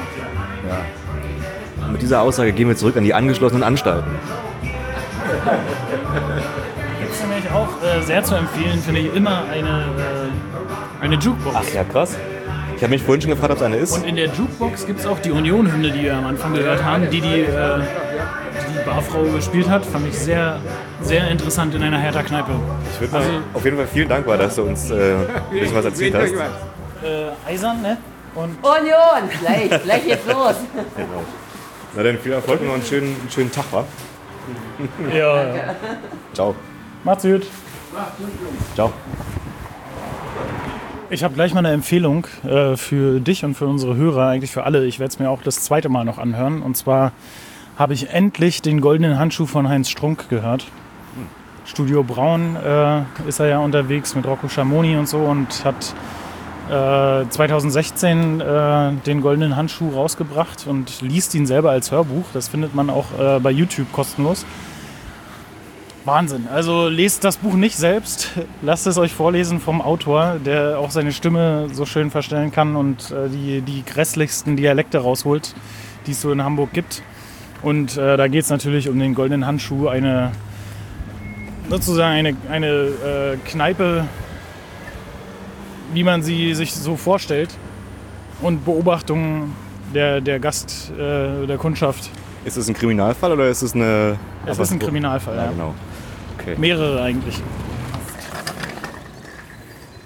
Ja. Mit dieser Aussage gehen wir zurück an die angeschlossenen Anstalten. Gibt es nämlich auch äh, sehr zu empfehlen, finde ich, immer eine, äh, eine Jukebox. Ach ja, krass. Ich habe mich vorhin schon gefragt, ob es eine ist. Und in der Jukebox gibt es auch die Union-Hymne, die wir am Anfang gehört haben, die die, äh, die, die Barfrau gespielt hat. Fand ich sehr, sehr interessant in einer Hertha-Kneipe. Ich würde Also, auf jeden Fall vielen dankbar, dass du uns äh, ein bisschen was erzählt hast. äh, Eisern, ne? Und Union, gleich, gleich geht's los. Genau. Na dann viel Erfolg und noch einen schönen, einen schönen Tag, wa? ja, Ciao. macht's gut. Ciao. Ich habe gleich mal eine Empfehlung äh, für dich und für unsere Hörer, eigentlich für alle. Ich werde es mir auch das zweite Mal noch anhören. Und zwar habe ich endlich den goldenen Handschuh von Heinz Strunk gehört. Studio Braun äh, ist er ja unterwegs mit Rocco Schamoni und so und hat äh, zweitausendsechzehn äh, den goldenen Handschuh rausgebracht und liest ihn selber als Hörbuch. Das findet man auch äh, bei YouTube kostenlos. Wahnsinn. Also lest das Buch nicht selbst. Lasst es euch vorlesen vom Autor, der auch seine Stimme so schön verstellen kann und äh, die, die grässlichsten Dialekte rausholt, die es so in Hamburg gibt. Und äh, da geht es natürlich um den goldenen Handschuh, eine sozusagen eine, eine äh, Kneipe, wie man sie sich so vorstellt, und Beobachtungen der, der Gast, äh, der Kundschaft. Ist es ein Kriminalfall oder ist es eine... Es ist ein Kriminalfall, ja. ja. Genau. Okay. Mehrere eigentlich.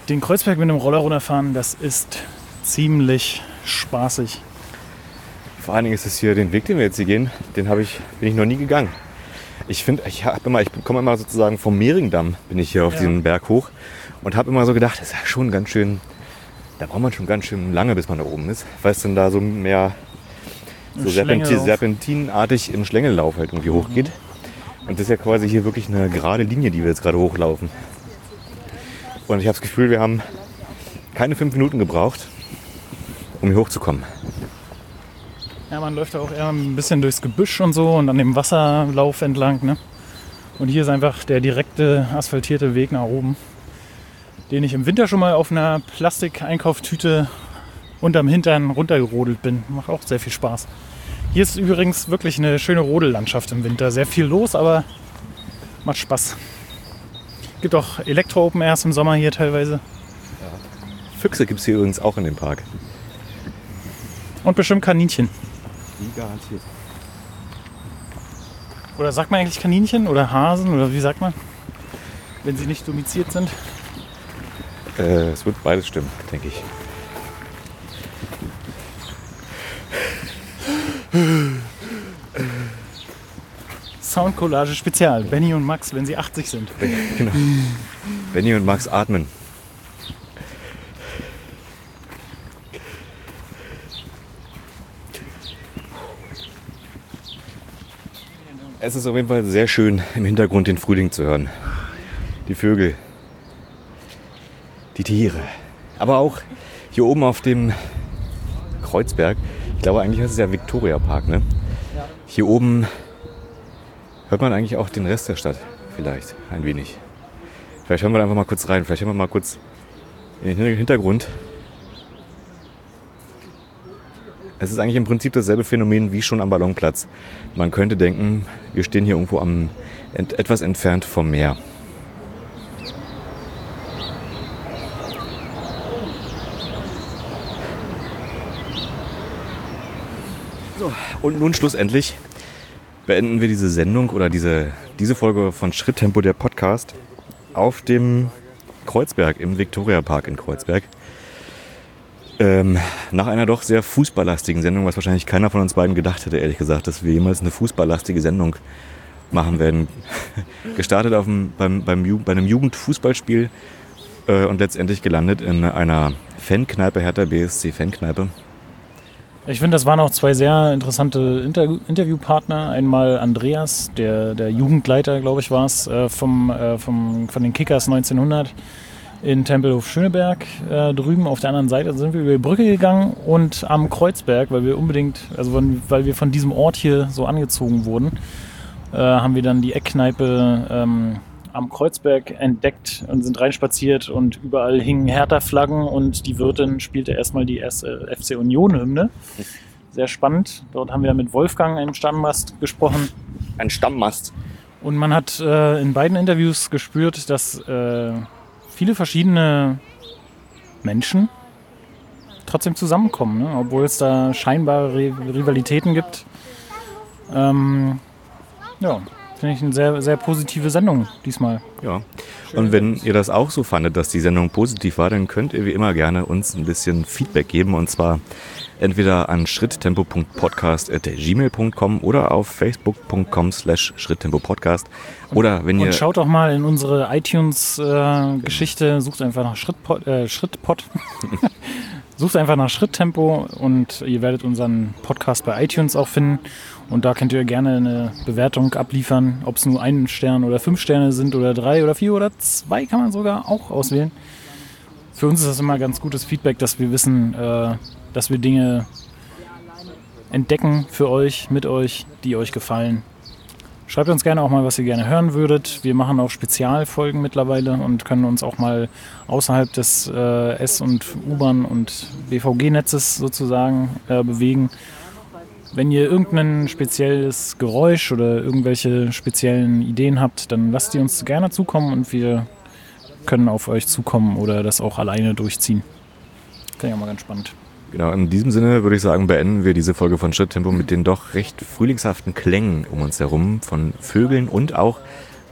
den Kreuzberg mit dem Roller runterfahren, das ist ziemlich spaßig. Vor allen Dingen ist es hier, den Weg, den wir jetzt hier gehen, den habe ich, bin ich noch nie gegangen. Ich finde, ich habe immer, ich komme immer sozusagen vom Mehringdamm, bin ich hier auf ja. diesen Berg hoch und habe immer so gedacht, das ist ja schon ganz schön, da braucht man schon ganz schön lange, bis man da oben ist, weil es dann da so mehr so Serpentin, serpentinartig im Schlängellauf halt irgendwie hochgeht. Und das ist ja quasi hier wirklich eine gerade Linie, die wir jetzt gerade hochlaufen. Und ich habe das Gefühl, wir haben keine fünf Minuten gebraucht, um hier hochzukommen. Ja, man läuft auch eher ein bisschen durchs Gebüsch und so und an dem Wasserlauf entlang. Ne? Und hier ist einfach der direkte asphaltierte Weg nach oben, den ich im Winter schon mal auf einer Plastikeinkauftüte unterm Hintern runtergerodelt bin. Macht auch sehr viel Spaß. Hier ist übrigens wirklich eine schöne Rodellandschaft im Winter. Sehr viel los, aber macht Spaß. Gibt auch Elektro-Open Airs im Sommer hier teilweise. Ja. Füchse gibt es hier übrigens auch in dem Park. Und bestimmt Kaninchen. Wie garantiert. Oder sagt man eigentlich Kaninchen oder Hasen oder wie sagt man? Wenn sie nicht domiziert sind. Äh, es wird beides stimmen, denke ich. Soundcollage Spezial. Benny und Max, wenn sie achtzig sind. Genau. Benny und Max atmen. Es ist auf jeden Fall sehr schön, im Hintergrund den Frühling zu hören. Die Vögel, die Tiere. Aber auch hier oben auf dem Kreuzberg, ich glaube eigentlich heißt es ja Victoria Park, ne? Hier oben hört man eigentlich auch den Rest der Stadt, vielleicht ein wenig. Vielleicht hören wir da einfach mal kurz rein, vielleicht hören wir mal kurz in den Hintergrund. Es ist eigentlich im Prinzip dasselbe Phänomen wie schon am Ballonplatz. Man könnte denken, wir stehen hier irgendwo am, ent, etwas entfernt vom Meer. So, und nun schlussendlich beenden wir diese Sendung oder diese, diese Folge von Schritttempo, der Podcast, auf dem Kreuzberg, im Victoria Park in Kreuzberg. Ähm, nach einer doch sehr fußballlastigen Sendung, was wahrscheinlich keiner von uns beiden gedacht hätte, ehrlich gesagt, dass wir jemals eine fußballlastige Sendung machen werden. Gestartet auf dem, beim, beim, bei einem Jugendfußballspiel äh, und letztendlich gelandet in einer Fankneipe, Hertha B S C Fankneipe. Ich finde, das waren auch zwei sehr interessante Inter- Interviewpartner. Einmal Andreas, der, der Jugendleiter, glaube ich, war es, äh, vom, äh, vom, von den Kickers neunzehnhundert. In Tempelhof-Schöneberg äh, drüben auf der anderen Seite sind wir über die Brücke gegangen und am Kreuzberg, weil wir unbedingt, also von, weil wir von diesem Ort hier so angezogen wurden, äh, haben wir dann die Eckkneipe ähm, am Kreuzberg entdeckt und sind reinspaziert und überall hingen Hertha-Flaggen und die Wirtin spielte erstmal die erste F C Union-Hymne. Sehr spannend. Dort haben wir mit Wolfgang, einem Stammmast, gesprochen. Ein Stammmast. Und man hat äh, in beiden Interviews gespürt, dass äh, viele verschiedene Menschen trotzdem zusammenkommen, ne? Obwohl es da scheinbare Rivalitäten gibt. Ähm, ja, finde ich eine sehr, sehr positive Sendung diesmal. Ja, und wenn ihr das auch so fandet, dass die Sendung positiv war, dann könnt ihr wie immer gerne uns ein bisschen Feedback geben, und zwar entweder an schritttempo punkt podcast at gmail punkt com oder auf facebook punkt com slash schritttempopodcast. Oder wenn ihr... Und schaut doch mal in unsere iTunes-Geschichte, äh, sucht einfach nach Schrittpod, äh, Schrittpod. Sucht einfach nach Schritttempo und ihr werdet unseren Podcast bei iTunes auch finden. Und da könnt ihr gerne eine Bewertung abliefern, ob es nur ein Stern oder fünf Sterne sind oder drei oder vier oder zwei kann man sogar auch auswählen. Für uns ist das immer ganz gutes Feedback, dass wir wissen, äh, dass wir Dinge entdecken für euch, mit euch, die euch gefallen. Schreibt uns gerne auch mal, was ihr gerne hören würdet. Wir machen auch Spezialfolgen mittlerweile und können uns auch mal außerhalb des äh, S- und U-Bahn- und B V G-Netzes sozusagen äh, bewegen. Wenn ihr irgendein spezielles Geräusch oder irgendwelche speziellen Ideen habt, dann lasst die uns gerne zukommen und wir können auf euch zukommen oder das auch alleine durchziehen. Finde ich auch mal ganz spannend. Genau, in diesem Sinne würde ich sagen, beenden wir diese Folge von Schritttempo mit den doch recht frühlingshaften Klängen um uns herum von Vögeln und auch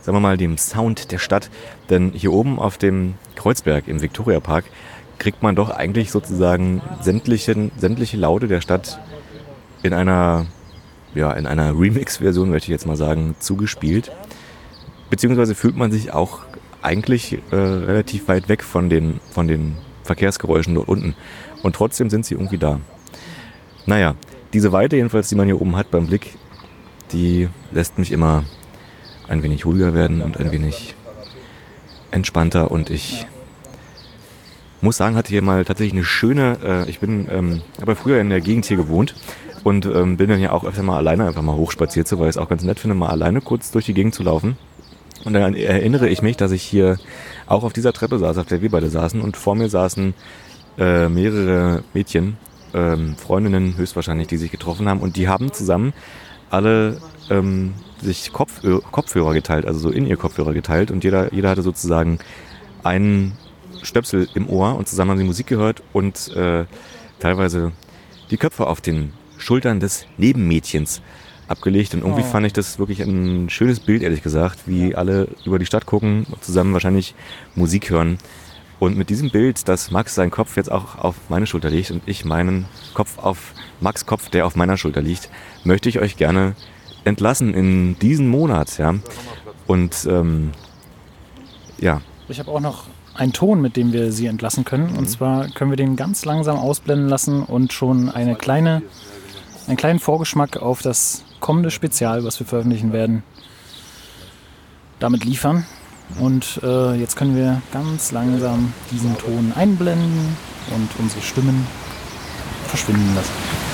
sagen wir mal, dem Sound der Stadt. Denn hier oben auf dem Kreuzberg im Viktoriapark kriegt man doch eigentlich sozusagen sämtliche, sämtliche Laute der Stadt in einer, ja, in einer Remix-Version, möchte ich jetzt mal sagen, zugespielt. Beziehungsweise fühlt man sich auch eigentlich äh, relativ weit weg von den, von den Verkehrsgeräuschen dort unten. Und trotzdem sind sie irgendwie da. Naja, diese Weite jedenfalls, die man hier oben hat beim Blick, die lässt mich immer ein wenig ruhiger werden und ein wenig entspannter. Und ich muss sagen, hatte hier mal tatsächlich eine schöne, äh, ich bin, ähm, habe früher in der Gegend hier gewohnt und ähm, bin dann ja auch öfter mal alleine einfach mal hochspaziert, so, weil ich es auch ganz nett finde, mal alleine kurz durch die Gegend zu laufen. Und dann erinnere ich mich, dass ich hier auch auf dieser Treppe saß, auf der wir beide saßen, und vor mir saßen äh, mehrere Mädchen, ähm, Freundinnen höchstwahrscheinlich, die sich getroffen haben, und die haben zusammen alle ähm, sich Kopf, Kopfhörer geteilt, also so in ihr Kopfhörer geteilt, und jeder, jeder hatte sozusagen einen Stöpsel im Ohr und zusammen haben sie Musik gehört und äh, teilweise die Köpfe auf den Schultern des Nebenmädchens abgelegt. Und irgendwie oh. fand ich das wirklich ein schönes Bild, ehrlich gesagt, wie alle über die Stadt gucken und zusammen wahrscheinlich Musik hören. Und mit diesem Bild, dass Max seinen Kopf jetzt auch auf meine Schulter legt und ich meinen Kopf auf Max' Kopf, der auf meiner Schulter liegt, möchte ich euch gerne entlassen in diesen Monat. Ja. Und ähm, ja. Ich habe auch noch einen Ton, mit dem wir sie entlassen können. Und zwar können wir den ganz langsam ausblenden lassen und schon eine kleine, einen kleinen Vorgeschmack auf das kommende Spezial, was wir veröffentlichen werden, damit liefern. Und äh, jetzt können wir ganz langsam diesen Ton einblenden und unsere Stimmen verschwinden lassen.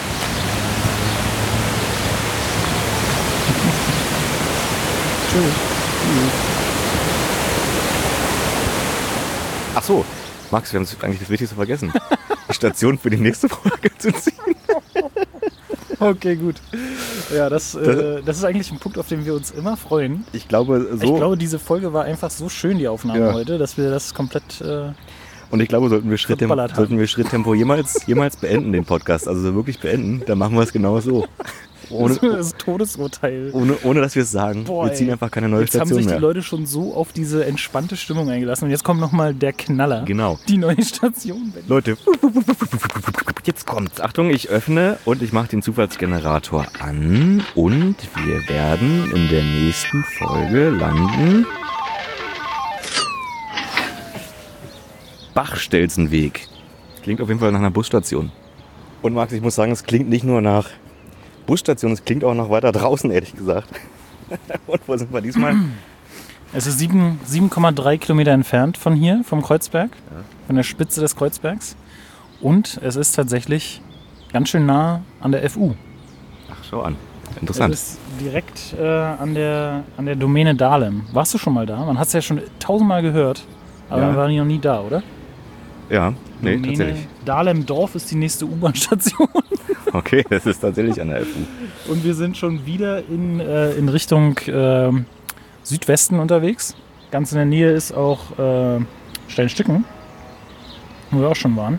Tschüss. Ach so, Max, wir haben eigentlich das Wichtigste vergessen. Die Station für die nächste Folge zu ziehen. Okay, gut. Ja, das, äh, das ist eigentlich ein Punkt, auf den wir uns immer freuen. Ich glaube, so. Ich glaube, diese Folge war einfach so schön, die Aufnahme ja. heute, dass wir das komplett. Äh, Und ich glaube, sollten wir Schritttempo, sollten wir Schritttempo jemals, jemals beenden, den Podcast, also so wirklich beenden, dann machen wir es genau so. Ohne, das ist ein Todesurteil. Ohne, ohne dass wir es sagen. Boah, wir ziehen einfach keine neue jetzt Station mehr. Jetzt haben sich mehr. die Leute schon so auf diese entspannte Stimmung eingelassen. Und jetzt kommt nochmal der Knaller. Genau. Die neue Station. Leute, jetzt kommt's. Achtung, ich öffne und ich mache den Zufallsgenerator an. Und wir werden in der nächsten Folge landen. Bachstelzenweg. Klingt auf jeden Fall nach einer Busstation. Und Max, ich muss sagen, es klingt nicht nur nach Busstation, es klingt auch noch weiter draußen, ehrlich gesagt. Und wo sind wir diesmal? Es ist sieben Komma drei Kilometer entfernt von hier, vom Kreuzberg, ja. von der Spitze des Kreuzbergs. Und es ist tatsächlich ganz schön nah an der F U. Ach, schau an. Interessant. Es ist direkt äh, an, der, an der Domäne Dahlem. Warst du schon mal da? Man hat es ja schon tausendmal gehört, aber ja. man war noch nie da, oder? Ja, nee, Domäne tatsächlich. Dahlem-Dorf ist die nächste U-Bahn-Station. Okay, das ist tatsächlich an der F U. Und wir sind schon wieder in, äh, in Richtung äh, Südwesten unterwegs. Ganz in der Nähe ist auch äh, Steinstücken, wo wir auch schon waren.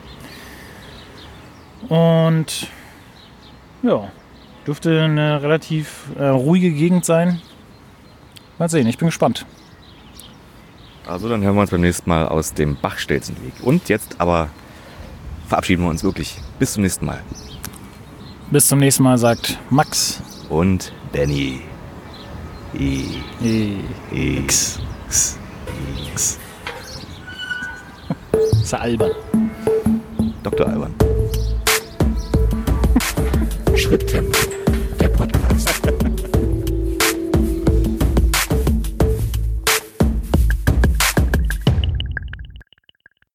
Und ja, dürfte eine relativ äh, ruhige Gegend sein. Mal sehen, ich bin gespannt. Also dann hören wir uns beim nächsten Mal aus dem Bachstelzenweg. Und jetzt aber verabschieden wir uns wirklich. Bis zum nächsten Mal. Bis zum nächsten Mal, sagt Max. Und Benny. E. E. E. X. X. X. Ist ja albern. Doktor Albern. Schritttempo.